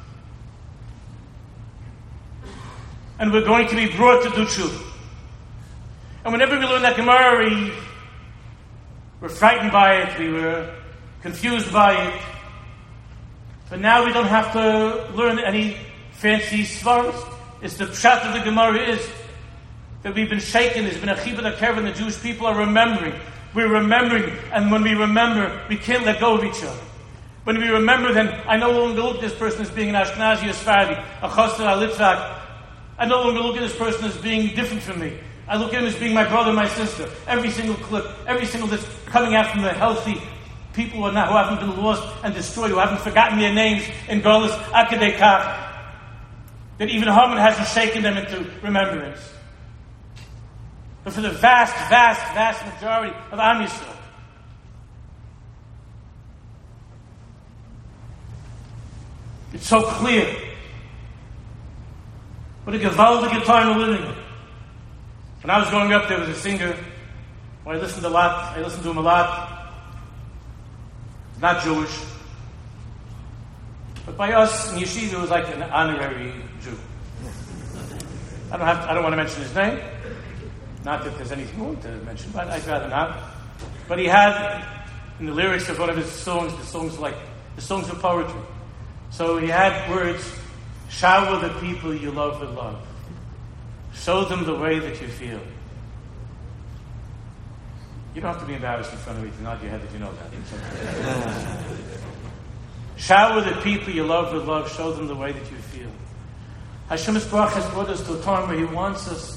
And we're going to be brought to do tshuva. And whenever we learn that Gemara, we were frightened by it. We were confused by it. But now we don't have to learn any fancy svaros. It's the pshat of the Gemara is that we've been shaken. There's been a chibud hakever, and the Jewish people are remembering. We're remembering, and when we remember, we can't let go of each other. When we remember, then I no longer look at this person as being an Ashkenazi or Sephardi, a Chassid, a Litvak. I no longer look at this person as being different from me. I look at him as being my brother, my sister. Every single clip, every single that's coming out from the healthy people who haven't been lost and destroyed, who haven't forgotten their names in Golas Akadei Kach. That even Haman hasn't shaken them into remembrance. But for the vast, vast, vast majority of Am Yisrael, it's so clear. What a gewaldige time we're living in. When I was growing up, there was a singer who I listened to a lot. I listened to him a lot. He's not Jewish. But by us in Yeshiva, it was like an honorary Jew. I don't want to mention his name. Not that there's anything wrong to mention, but I'd rather not. But he had, in the lyrics of one of his songs, the songs of poetry. So he had words, shower the people you love with love. Show them the way that you feel. You don't have to be embarrassed in front of me to nod your head if you know that. Shower the people you love with love. Show them the way that you feel. Hashem Yisbarach has brought us to a time where He wants us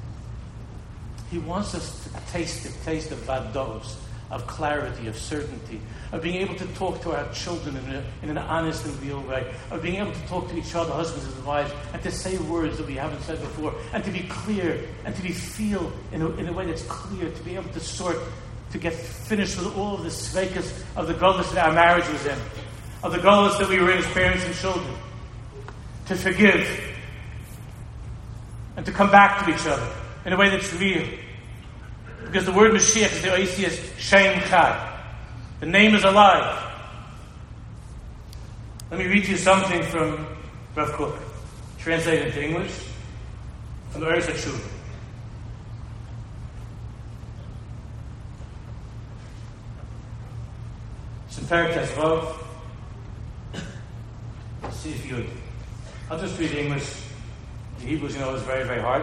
to taste the taste of vados, of clarity, of certainty, of being able to talk to our children in an honest and real way, of being able to talk to each other, husbands and wives, and to say words that we haven't said before, and to be clear, and to be feel in a way that's clear, to be able to sort, to get finished with all of the sveikas of the gullus that our marriage was in, of the gullus that we were in as parents and children, to forgive, and to come back to each other in a way that's real. Because the word Mashiach is the oisius Shem Chai. The name is alive. Let me read to you something from Rav Kook, translated into English, from the Eretz HaTshuva. It's in Perek Tezvav. Let's see if you... I'll just read the English. The Hebrews, is very, very hard.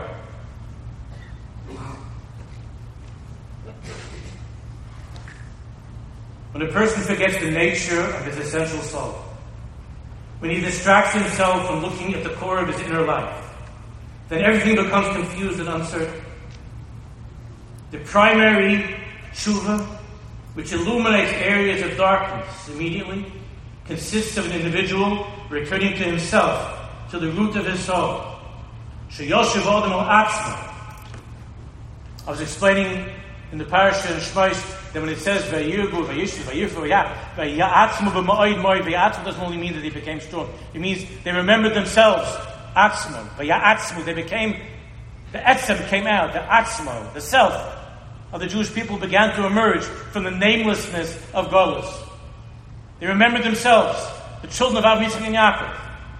When a person forgets the nature of his essential soul, when he distracts himself from looking at the core of his inner life, then everything becomes confused and uncertain. The primary tshuva, which illuminates areas of darkness immediately, consists of an individual returning to himself, to the root of his soul. Sheyoshev Adam al Atzma. I was explaining in the parasha in Shmos that when it says Vayirgu, Vayishu, Vayirfu, Vayatzmu b'ma'od moed, Vayatzmu doesn't only mean that they became strong. It means they remembered themselves. Atzmu, Vayatzmu, they became, the Etzem came out, the Atzmo, the self of the Jewish people began to emerge from the namelessness of Golus. They remembered themselves, the children of Avraham, Yitzchak, and Yaakov.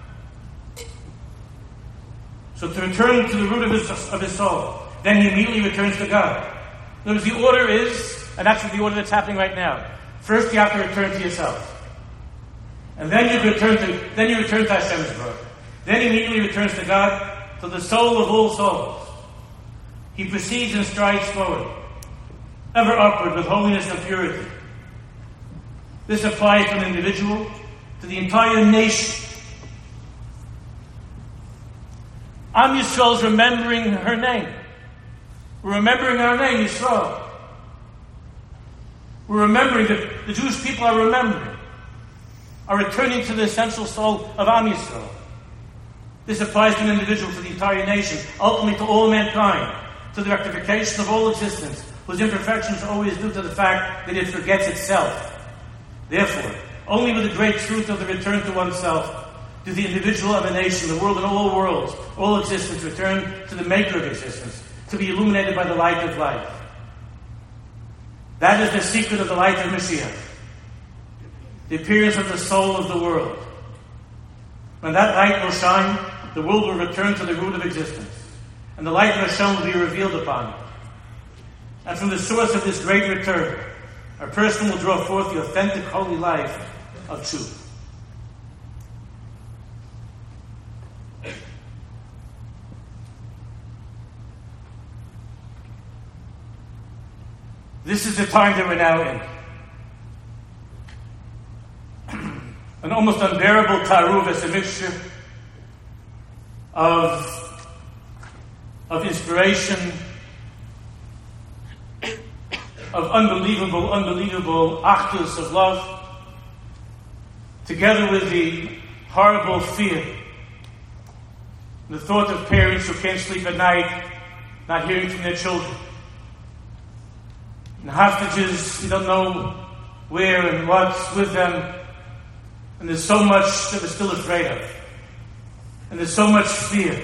So to return to the root of his soul, then he immediately returns to God. In other words, the order is, and that's the order that's happening right now. First, you have to return to yourself, and then you return to Hashem's Yisbarach. Then he immediately returns to God, to the soul of all souls. He proceeds and strides forward, ever upward with holiness and purity. This applies to an individual, to the entire nation. Am Yisrael is remembering her name. We're remembering our name, Yisrael. We're remembering that the Jewish people are remembering, are returning to the essential soul of Am Yisrael. This applies to an individual, to the entire nation, ultimately to all mankind, to the rectification of all existence, whose imperfections are always due to the fact that it forgets itself. Therefore, only with the great truth of the return to oneself do the individual and the nation, the world and all worlds, all existence return to the maker of existence, to be illuminated by the light of life. That is the secret of the light of Mashiach, the appearance of the soul of the world. When that light will shine, the world will return to the root of existence, and the light of Hashem will be revealed upon it. And from the source of this great return, a person will draw forth the authentic holy life of truth. This is the time that we're now in. An almost unbearable taruvas, a mixture of inspiration, of unbelievable actus of love, together with the horrible fear, the thought of parents who can't sleep at night, not hearing from their children, and hostages, you don't know where and what's with them, and there's so much that we're still afraid of, and there's so much fear.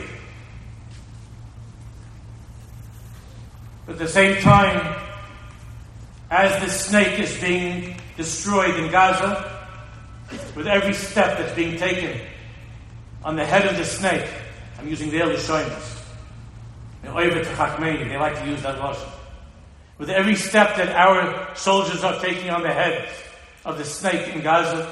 But at the same time, as this snake is being destroyed in Gaza, with every step that's being taken on the head of the snake, I'm using their Lashonos, They like to use that lashon. With every step that our soldiers are taking on the head of the snake in Gaza,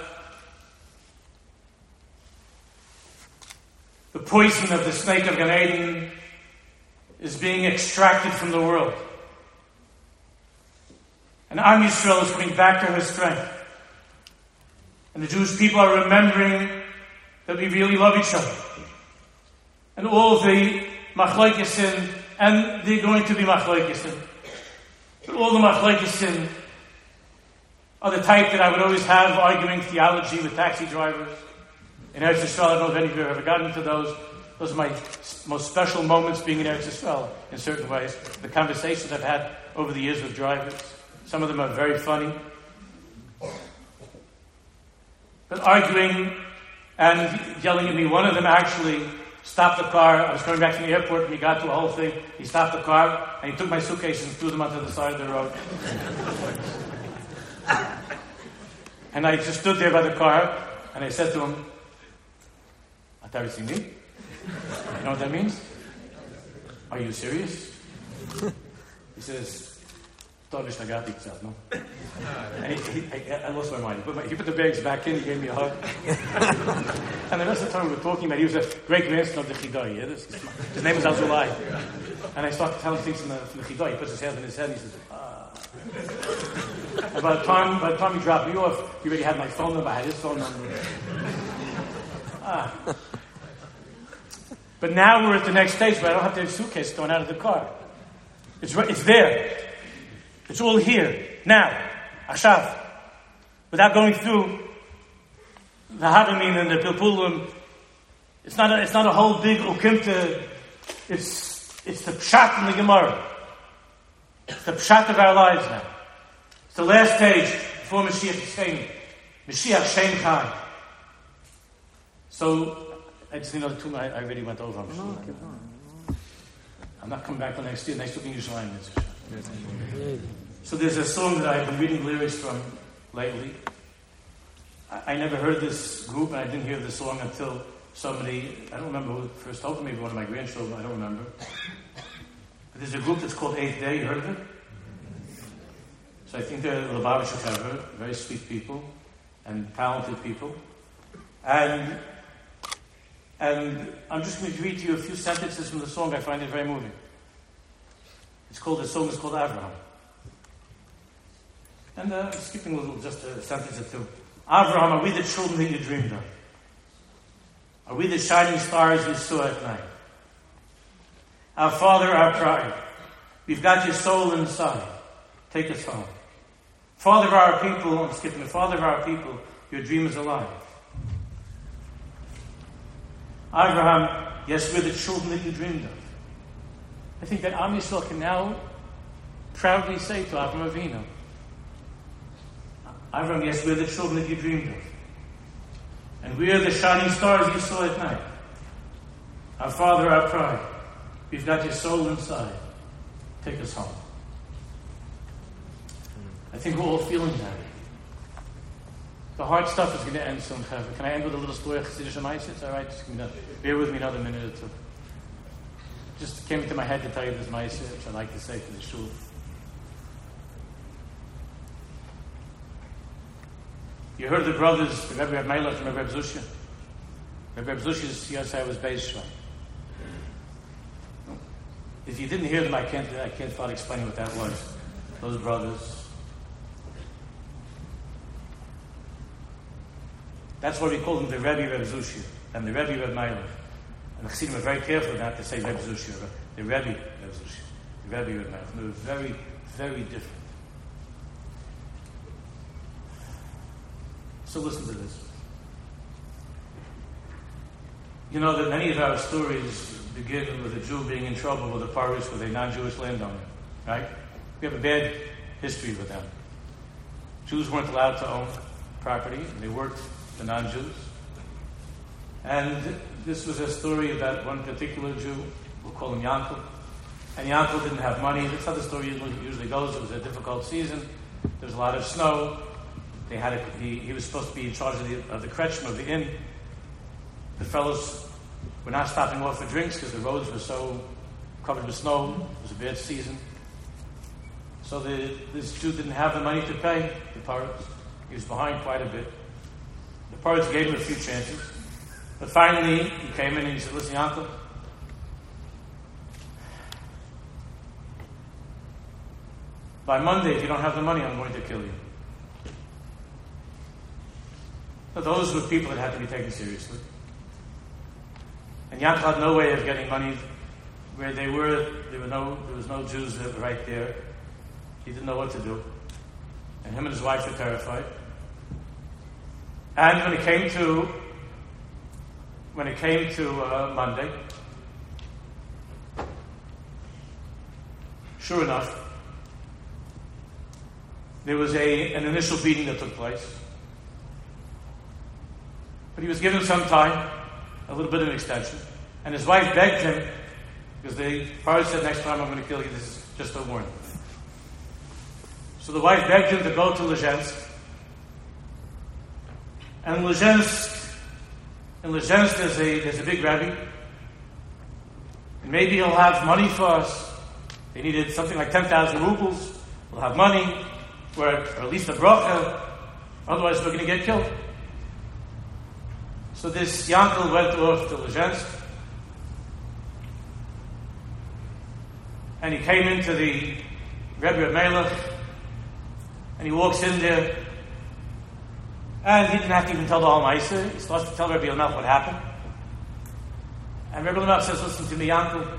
the poison of the snake of Gan Eden is being extracted from the world. And Am Yisrael is coming back to her strength. And the Jewish people are remembering that we really love each other. And all the machlokesin, and they're going to be machlokesin. But all the machlokesin are the type that I would always have arguing theology with taxi drivers. In Eretz Yisrael, I don't know if any of you have ever gotten to those. Those are my most special moments being in Eretz Yisrael, in certain ways. The conversations I've had over the years with drivers. Some of them are very funny. But arguing and yelling at me. One of them actually stopped the car. I was coming back from the airport and he got to a whole thing. He stopped the car and he took my suitcases and threw them onto the side of the road. And I just stood there by the car and I said to him, "Atarisi me? You know what that means? Are you serious?" He says, "No." And I lost my mind. He put the bags back in, he gave me a hug. And the rest of the time we were talking about, he was a great grandson of the Chidai. Yeah? His name is Azulai. And I started telling things from the Chidai. He puts his hands in his head and he says, And by the time he dropped me off, he already had my phone number, I had his phone number. But now we're at the next stage where I don't have to have a suitcase going out of the car. It's there. It's all here. Now. Ashav. Without going through the Haramin and the Pilpulim. It's not a whole big Ukimta. It's the Pshat in the Gemara. It's the Pshat of our lives now. It's the last stage before Mashiach is came. Mashiach Shem Chai. So, I just need another 2 minutes. I already went over. I'm not coming back till next year. Next week in Yerushalayim. So there's a song that I've been reading lyrics from lately. I never heard this group, and I didn't hear the song until somebody, I don't remember who first told me, maybe one of my grandchildren, I don't remember. But there's a group that's called Eighth Day, you heard of it? So I think they're Lubavitcher Chaver, very sweet people, and talented people. And I'm just going to read to you a few sentences from the song. I find it very moving. The song is called Avraham. And I'm skipping just a sentence or two. Avraham, are we the children that you dreamed of? Are we the shining stars you saw at night? Our Father, our pride. We've got your soul inside. Take us home. Father of our people, I'm skipping the Father of our people, your dream is alive. Avraham, yes, we're the children that you dreamed of. I think that Am Yisrael can now proudly say to Avraham Avinu, Avraham, yes, we're the children that you dreamed of. And we are the shining stars you saw at night. Our Father, our pride. We've got your soul inside. Take us home. I think we're all feeling that. The hard stuff is going to end soon. Can I end with a little story of Chassidish Amaisa? It's all right. Just bear with me another minute or two. Just came into my head to tell you this Maisa, which I like to say to the shul. You heard the brothers, the Rebbe Reb Melech and Rebbe Zushia. Rebbe Zushia's Yosai was Beis Shva. If you didn't hear them, I can't start explaining what that was. Those brothers. That's why we call them the Rebbe Reb Zushia and the Rebbe Reb Melech. And the Chassidim are very careful not to say Reb Zushia, the Rebbe Reb Zushia, the Rebbe Reb Melech. They were very, very different. So listen to this. You know that many of our stories begin with a Jew being in trouble with a parish with a non-Jewish landowner, right? We have a bad history with them. Jews weren't allowed to own property, and they worked the non-Jews. And this was a story about one particular Jew, we'll call him Yankel. And Yankel didn't have money. That's how the story usually goes. It was a difficult season. There was a lot of snow. He was supposed to be in charge of the kretschmer, of the inn. The fellows were not stopping off for drinks because the roads were so covered with snow. It was a bad season. So this Jew didn't have the money to pay the Paritz. He was behind quite a bit. The Paritz gave him a few chances. But finally, he came in and he said, listen, Yankel, by Monday, if you don't have the money, I'm going to kill you. So those were people that had to be taken seriously. And Yankel had no way of getting money where they were. There was no Jews that were right there. He didn't know what to do. And him and his wife were terrified. And when it came to Monday, sure enough, there was an initial beating that took place. But he was given some time, a little bit of an extension. And his wife begged him, because the Paritz said, next time I'm going to kill you, this is just a warning. So the wife begged him to go to Lezhensk. And in Lezhensk there's a big rabbi. And maybe he'll have money for us. They needed something like 10,000 rubles. We'll have money, or at least a bracha. Otherwise we're going to get killed. So this Yankel went off to Lezhensk. And he came into the Rebbe Melech. And he walks in there. And he didn't have to even tell the whole Maaseh. He starts to tell Rebbe Melech what happened. And Rebbe Melech says, listen to me, Yankel.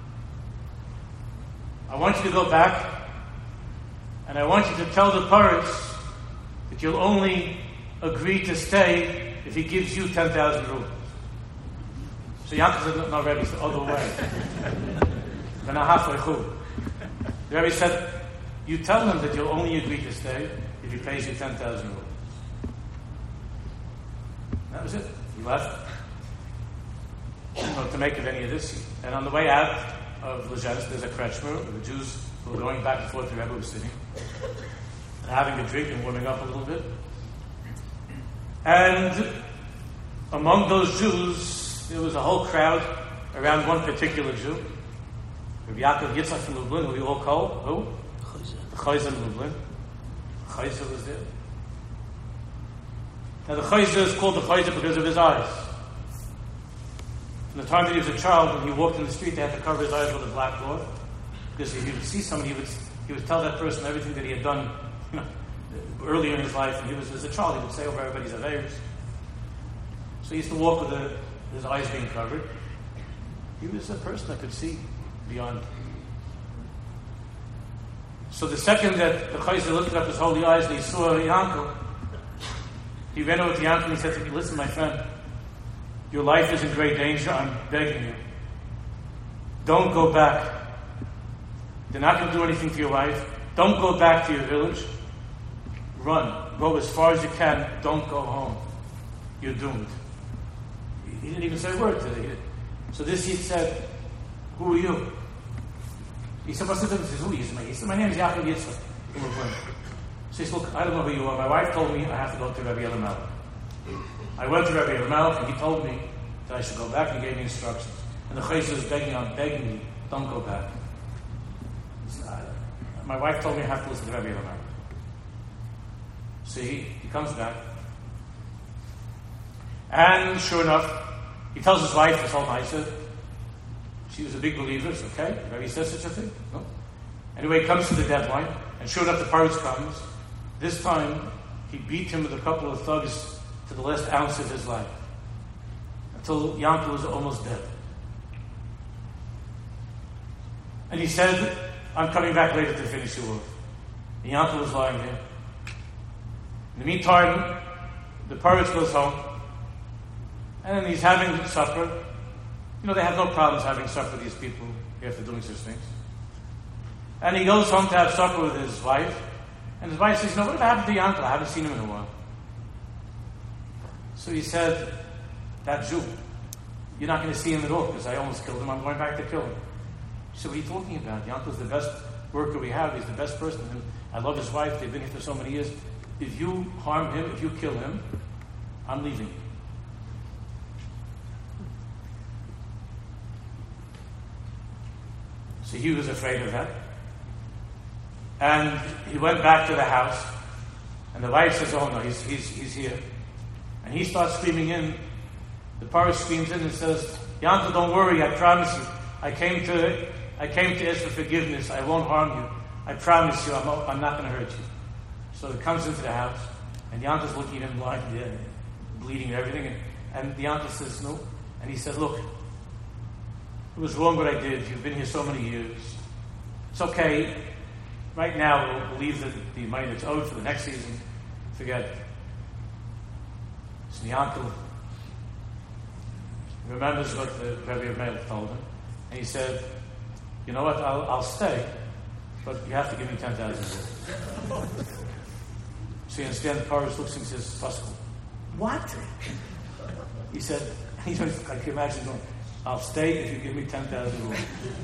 I want you to go back. And I want you to tell the Paritz that you'll only agree to stay if he gives you 10,000 rubles. So Yankel said, no, Rebbe, it's the other way. The Rebbe said, you tell him that you'll only agree to stay if he pays you 10,000 rubles. That was it. He left. I don't know what to make of any of this. And on the way out of Lezhensk, there's a krechmer where the Jews who were going back and forth, the Rebbe was sitting and having a drink and warming up a little bit. And among those Jews, there was a whole crowd around one particular Jew, Rabbi Yaakov Yitzchak from Lublin, who we all call, who? The Chayzer in Lublin. The Chayzer was there. Now the Chayzer is called the Chayzer because of his eyes. From the time that he was a child, when he walked in the street, they had to cover his eyes with a black cloth. Because if he would see somebody, he would tell that person everything that he had done, earlier in his life. And he was, as a child, he would say over everybody's aveiros. So he used to walk with his eyes being covered. He was a person that could see beyond. So the second that the Chayzer lifted up his holy eyes and he saw Yankel, he ran over to Yankel and he said to me, listen, my friend, your life is in great danger. I'm begging you. Don't go back. They're not going to do anything to your wife. Don't go back to your village. Run. Go as far as you can. Don't go home. You're doomed. He didn't even say a word to it. So this he said, who are you? He said, what's the difference? He said, who are you? He said, my name is Yaakov Yitzchak. So he said, look, I don't know who you are. My wife told me I have to go to Rabbi Elimelech. I went to Rabbi Elimelech and he told me that I should go back and he gave me instructions. And the Chayzer was begging me, don't go back. Said, my wife told me I have to listen to Rabbi Elimelech. So he comes back. And sure enough, he tells his wife this whole Maaseh. She was a big believer. So, okay, Rabbi says such a thing. No? Anyway, he comes to the deadline. And sure enough, the Paritz comes. This time, he beat him with a couple of thugs to the last ounce of his life. Until Yankel was almost dead. And he said, I'm coming back later to finish you off. And Yankel was lying there. In the meantime, the Paritz goes home. And then he's having supper. They have no problems having supper, these people, after doing such things. And he goes home to have supper with his wife. And his wife says, what happened to Yankel? I haven't seen him in a while. So he said, that Jew, you're not going to see him at all because I almost killed him. I'm going back to kill him. She said, what are you talking about? Yankel's the best worker we have. He's the best person. I love his wife. They've been here for so many years. If you harm him, if you kill him, I'm leaving. So he was afraid of that. And he went back to the house, and the wife says, oh no, he's here. And he starts screaming in. The Parish screams in and says, Yankel, don't worry, I promise you. I came to ask for forgiveness. I won't harm you. I promise you, I'm not going to hurt you. So he comes into the house, and Yankel's looking at him like bleeding and everything. And the Yankel says, no. And he said, look, it was wrong what I did. You've been here so many years. It's okay. Right now, we'll believe that the money that's owed for the next season, forget it. So the Yankel remembers what the Rebbe Melech told him. And he said, you know what, I'll stay, but you have to give me 10,000 rubles. So you understand, the Parish looks and says, Pascal, what? He said, I can imagine going, I'll stay if you give me 10,000 rubles.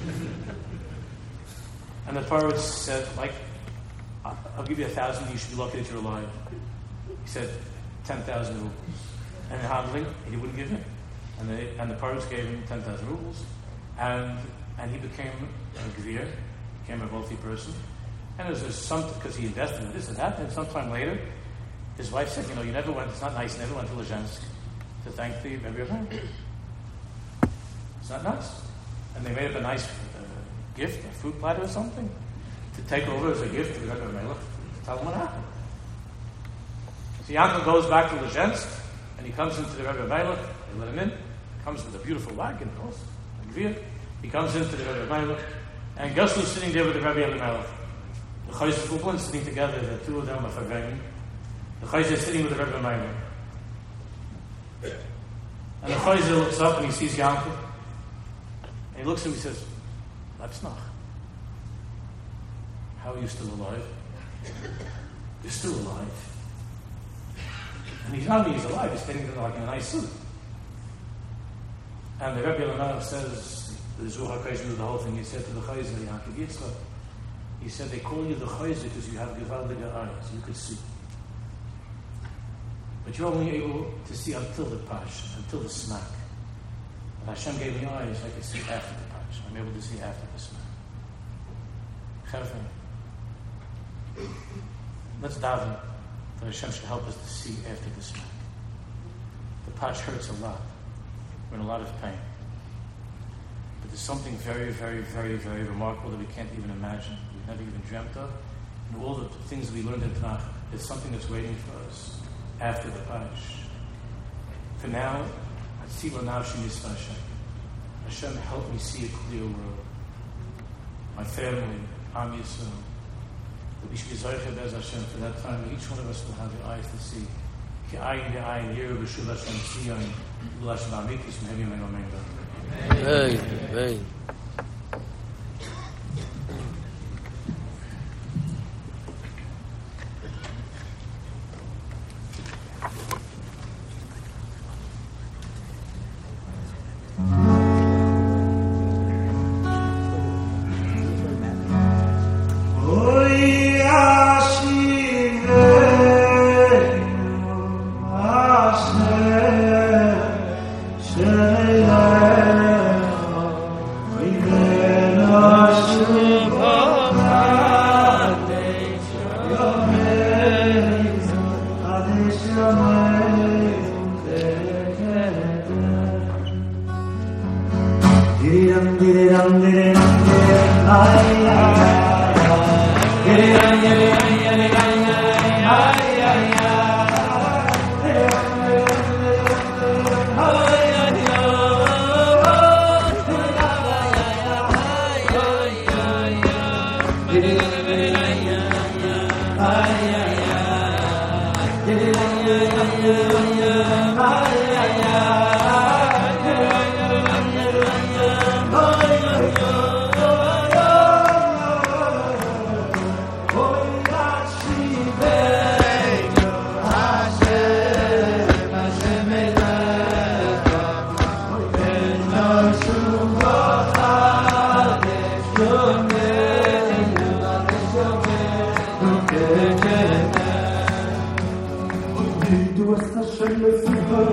And the Parish said, I'll give you 1,000, you should be lucky that you're alive. He said, 10,000 rubles. And handling, he wouldn't give him. And the Parish gave him 10,000 rubles. And he became a gvir, became a wealthy person. And it was something, because he invested in this and that, and sometime later, his wife said, you never went, it's not nice, you never went to Lezhensk to thank the Rebbe of Melech. It's not nice. And they made up a nice gift, a fruit platter or something, to take over as a gift to the Rebbe of Melech, to tell him what happened. So Yankel goes back to Lezhensk, and he comes into the Rebbe of Melech, they let him in, comes with a beautiful wagon, of course, a gvir. He comes into the Rebbe of Melech, and Gus was sitting there with the Rebbe of Melech. The Chayzer Kublin sitting together, the two of them are forgetting. The Chayzer is sitting with the Rebbe of Melech. And the Chayzer looks up and he sees Yankel. And he looks at him and he says, Lapsnach, how are you still alive? You're still alive. And he's not only he's alive, he's standing there like in a nice suit. And the Rebbe of Melech says, the Zohar HaKodesh knew the whole thing. He said to the Chayzer, Yankel Yitzchak, he said, they call you the Chayzer because you have gewaldige eyes. You could see. But you're only able to see until the Pash, until the smack. And Hashem gave me eyes, I could see after the Pash. I'm able to see after the smack. Chevron. Let's daven that Hashem should help us to see after the smack. The Pash hurts a lot. We're in a lot of pain. But there's something very, very, very, very remarkable that we can't even imagine. We've never even dreamt of. And all the things we learned in Tanakh, there's something that's waiting for us after the Pash. For now, Atzila Nafshi Nisva Hashem. Hashem, help me see a clear world. My family, Am Yisrael. That we should be Zoyche Bez Hashem. For that time, each one of us will have the eyes to see. Ki ayin de'ayin, yiru b'shuv Hashem tziyon, b'lashem ha'amitis, mehem yomim amen. Amen.